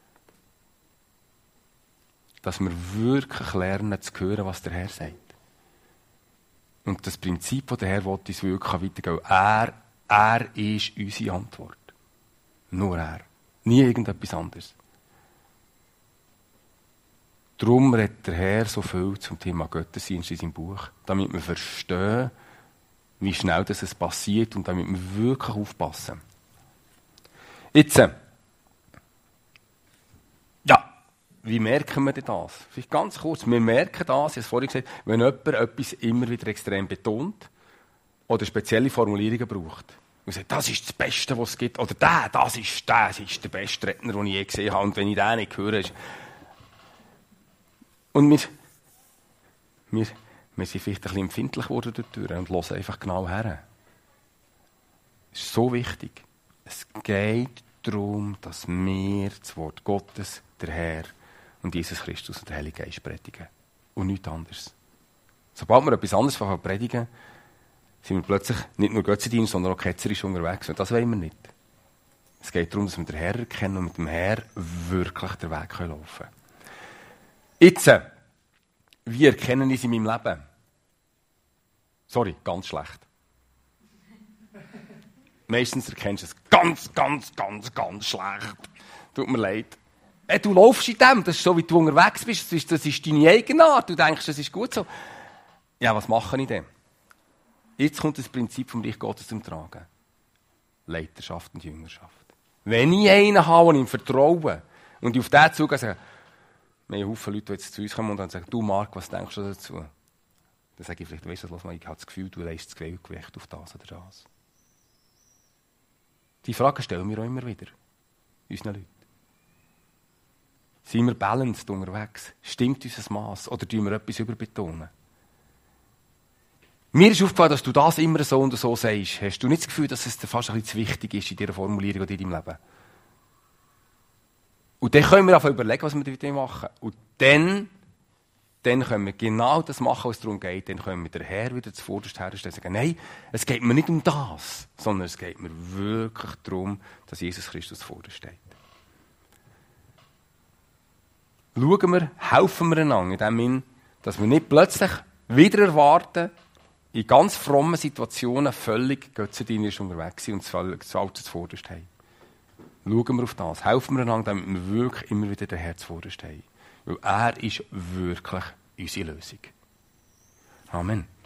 Dass wir wirklich lernen zu hören, was der Herr sagt. Und das Prinzip, das der Herr will, uns wirklich weitergehen. Er, er ist unsere Antwort. Nur er. Nie irgendetwas anderes. Darum redet der Herr so viel zum Thema Gottesdienst in seinem Buch, damit wir verstehen, wie schnell das passiert und damit wir wirklich aufpassen. Jetzt, äh, ja, wie merken wir denn das? Vielleicht ganz kurz, wir merken das, ich habe es vorhin gesagt, wenn jemand etwas immer wieder extrem betont oder spezielle Formulierungen braucht. Und sagt, das ist das Beste, was es gibt. Oder der, das ist, das ist der beste Redner, den ich je gesehen habe. Und wenn ich den nicht höre, ist... Und wir, wir, wir sind vielleicht ein bisschen empfindlich geworden dadurch und hören einfach genau her. Es ist so wichtig. Es geht darum, dass wir das Wort Gottes, der Herr und Jesus Christus und der Heilige Geist predigen. Und nichts anderes. Sobald wir etwas anderes predigen, sind wir plötzlich nicht nur Götzendienst, sondern auch ketzerisch unterwegs. Und das wollen wir nicht. Es geht darum, dass wir den Herr erkennen und mit dem Herr wirklich den Weg laufen können. Jetzt, wie erkenne ich es in meinem Leben? Sorry, ganz schlecht. Meistens erkennst du es ganz, ganz, ganz, ganz schlecht. Tut mir leid. Hey, du laufst in dem, das ist so, wie du unterwegs bist, das ist, das ist deine Eigenart. Du denkst, das ist gut so. Ja, was mache ich denn? Jetzt kommt das Prinzip vom Reich Gottes zum Tragen. Leiterschaft und Jüngerschaft. Wenn ich einen habe, den ich vertraue, und ich auf den zugehe, sage, wir haben einen Haufen Leute, die jetzt zu uns kommen und dann sagen, du Marc, was denkst du dazu? Dann sage ich vielleicht, weißt du, lass mal, ich habe das Gefühl, du leistest das Gewicht auf das oder das. Die Frage stellen wir auch immer wieder, unseren Leuten. Sind wir balanced unterwegs? Stimmt unser Mass? Oder tun wir etwas überbetonen? Mir ist aufgefallen, dass du das immer so und so sagst. Hast du nicht das Gefühl, dass es dir fast ein bisschen zu wichtig ist in dieser Formulierung oder in deinem Leben? Und dann können wir einfach überlegen, was wir damit machen. Und dann, dann können wir genau das machen, was es darum geht. Dann können wir den Herr wieder zuvorderst herstellen und sagen, nein, es geht mir nicht um das, sondern es geht mir wirklich darum, dass Jesus Christus vorderst steht. Schauen wir, helfen wir einander in dem Sinn, dass wir nicht plötzlich wieder erwarten, in ganz frommen Situationen völlig götzendienerisch unterwegs sind und das Falsche zuvorderst haben. Schauen wir auf das. Helfen wir einander, damit wir wirklich immer wieder den Herr zuvorderst haben. Weil er ist wirklich unsere Lösung. Amen.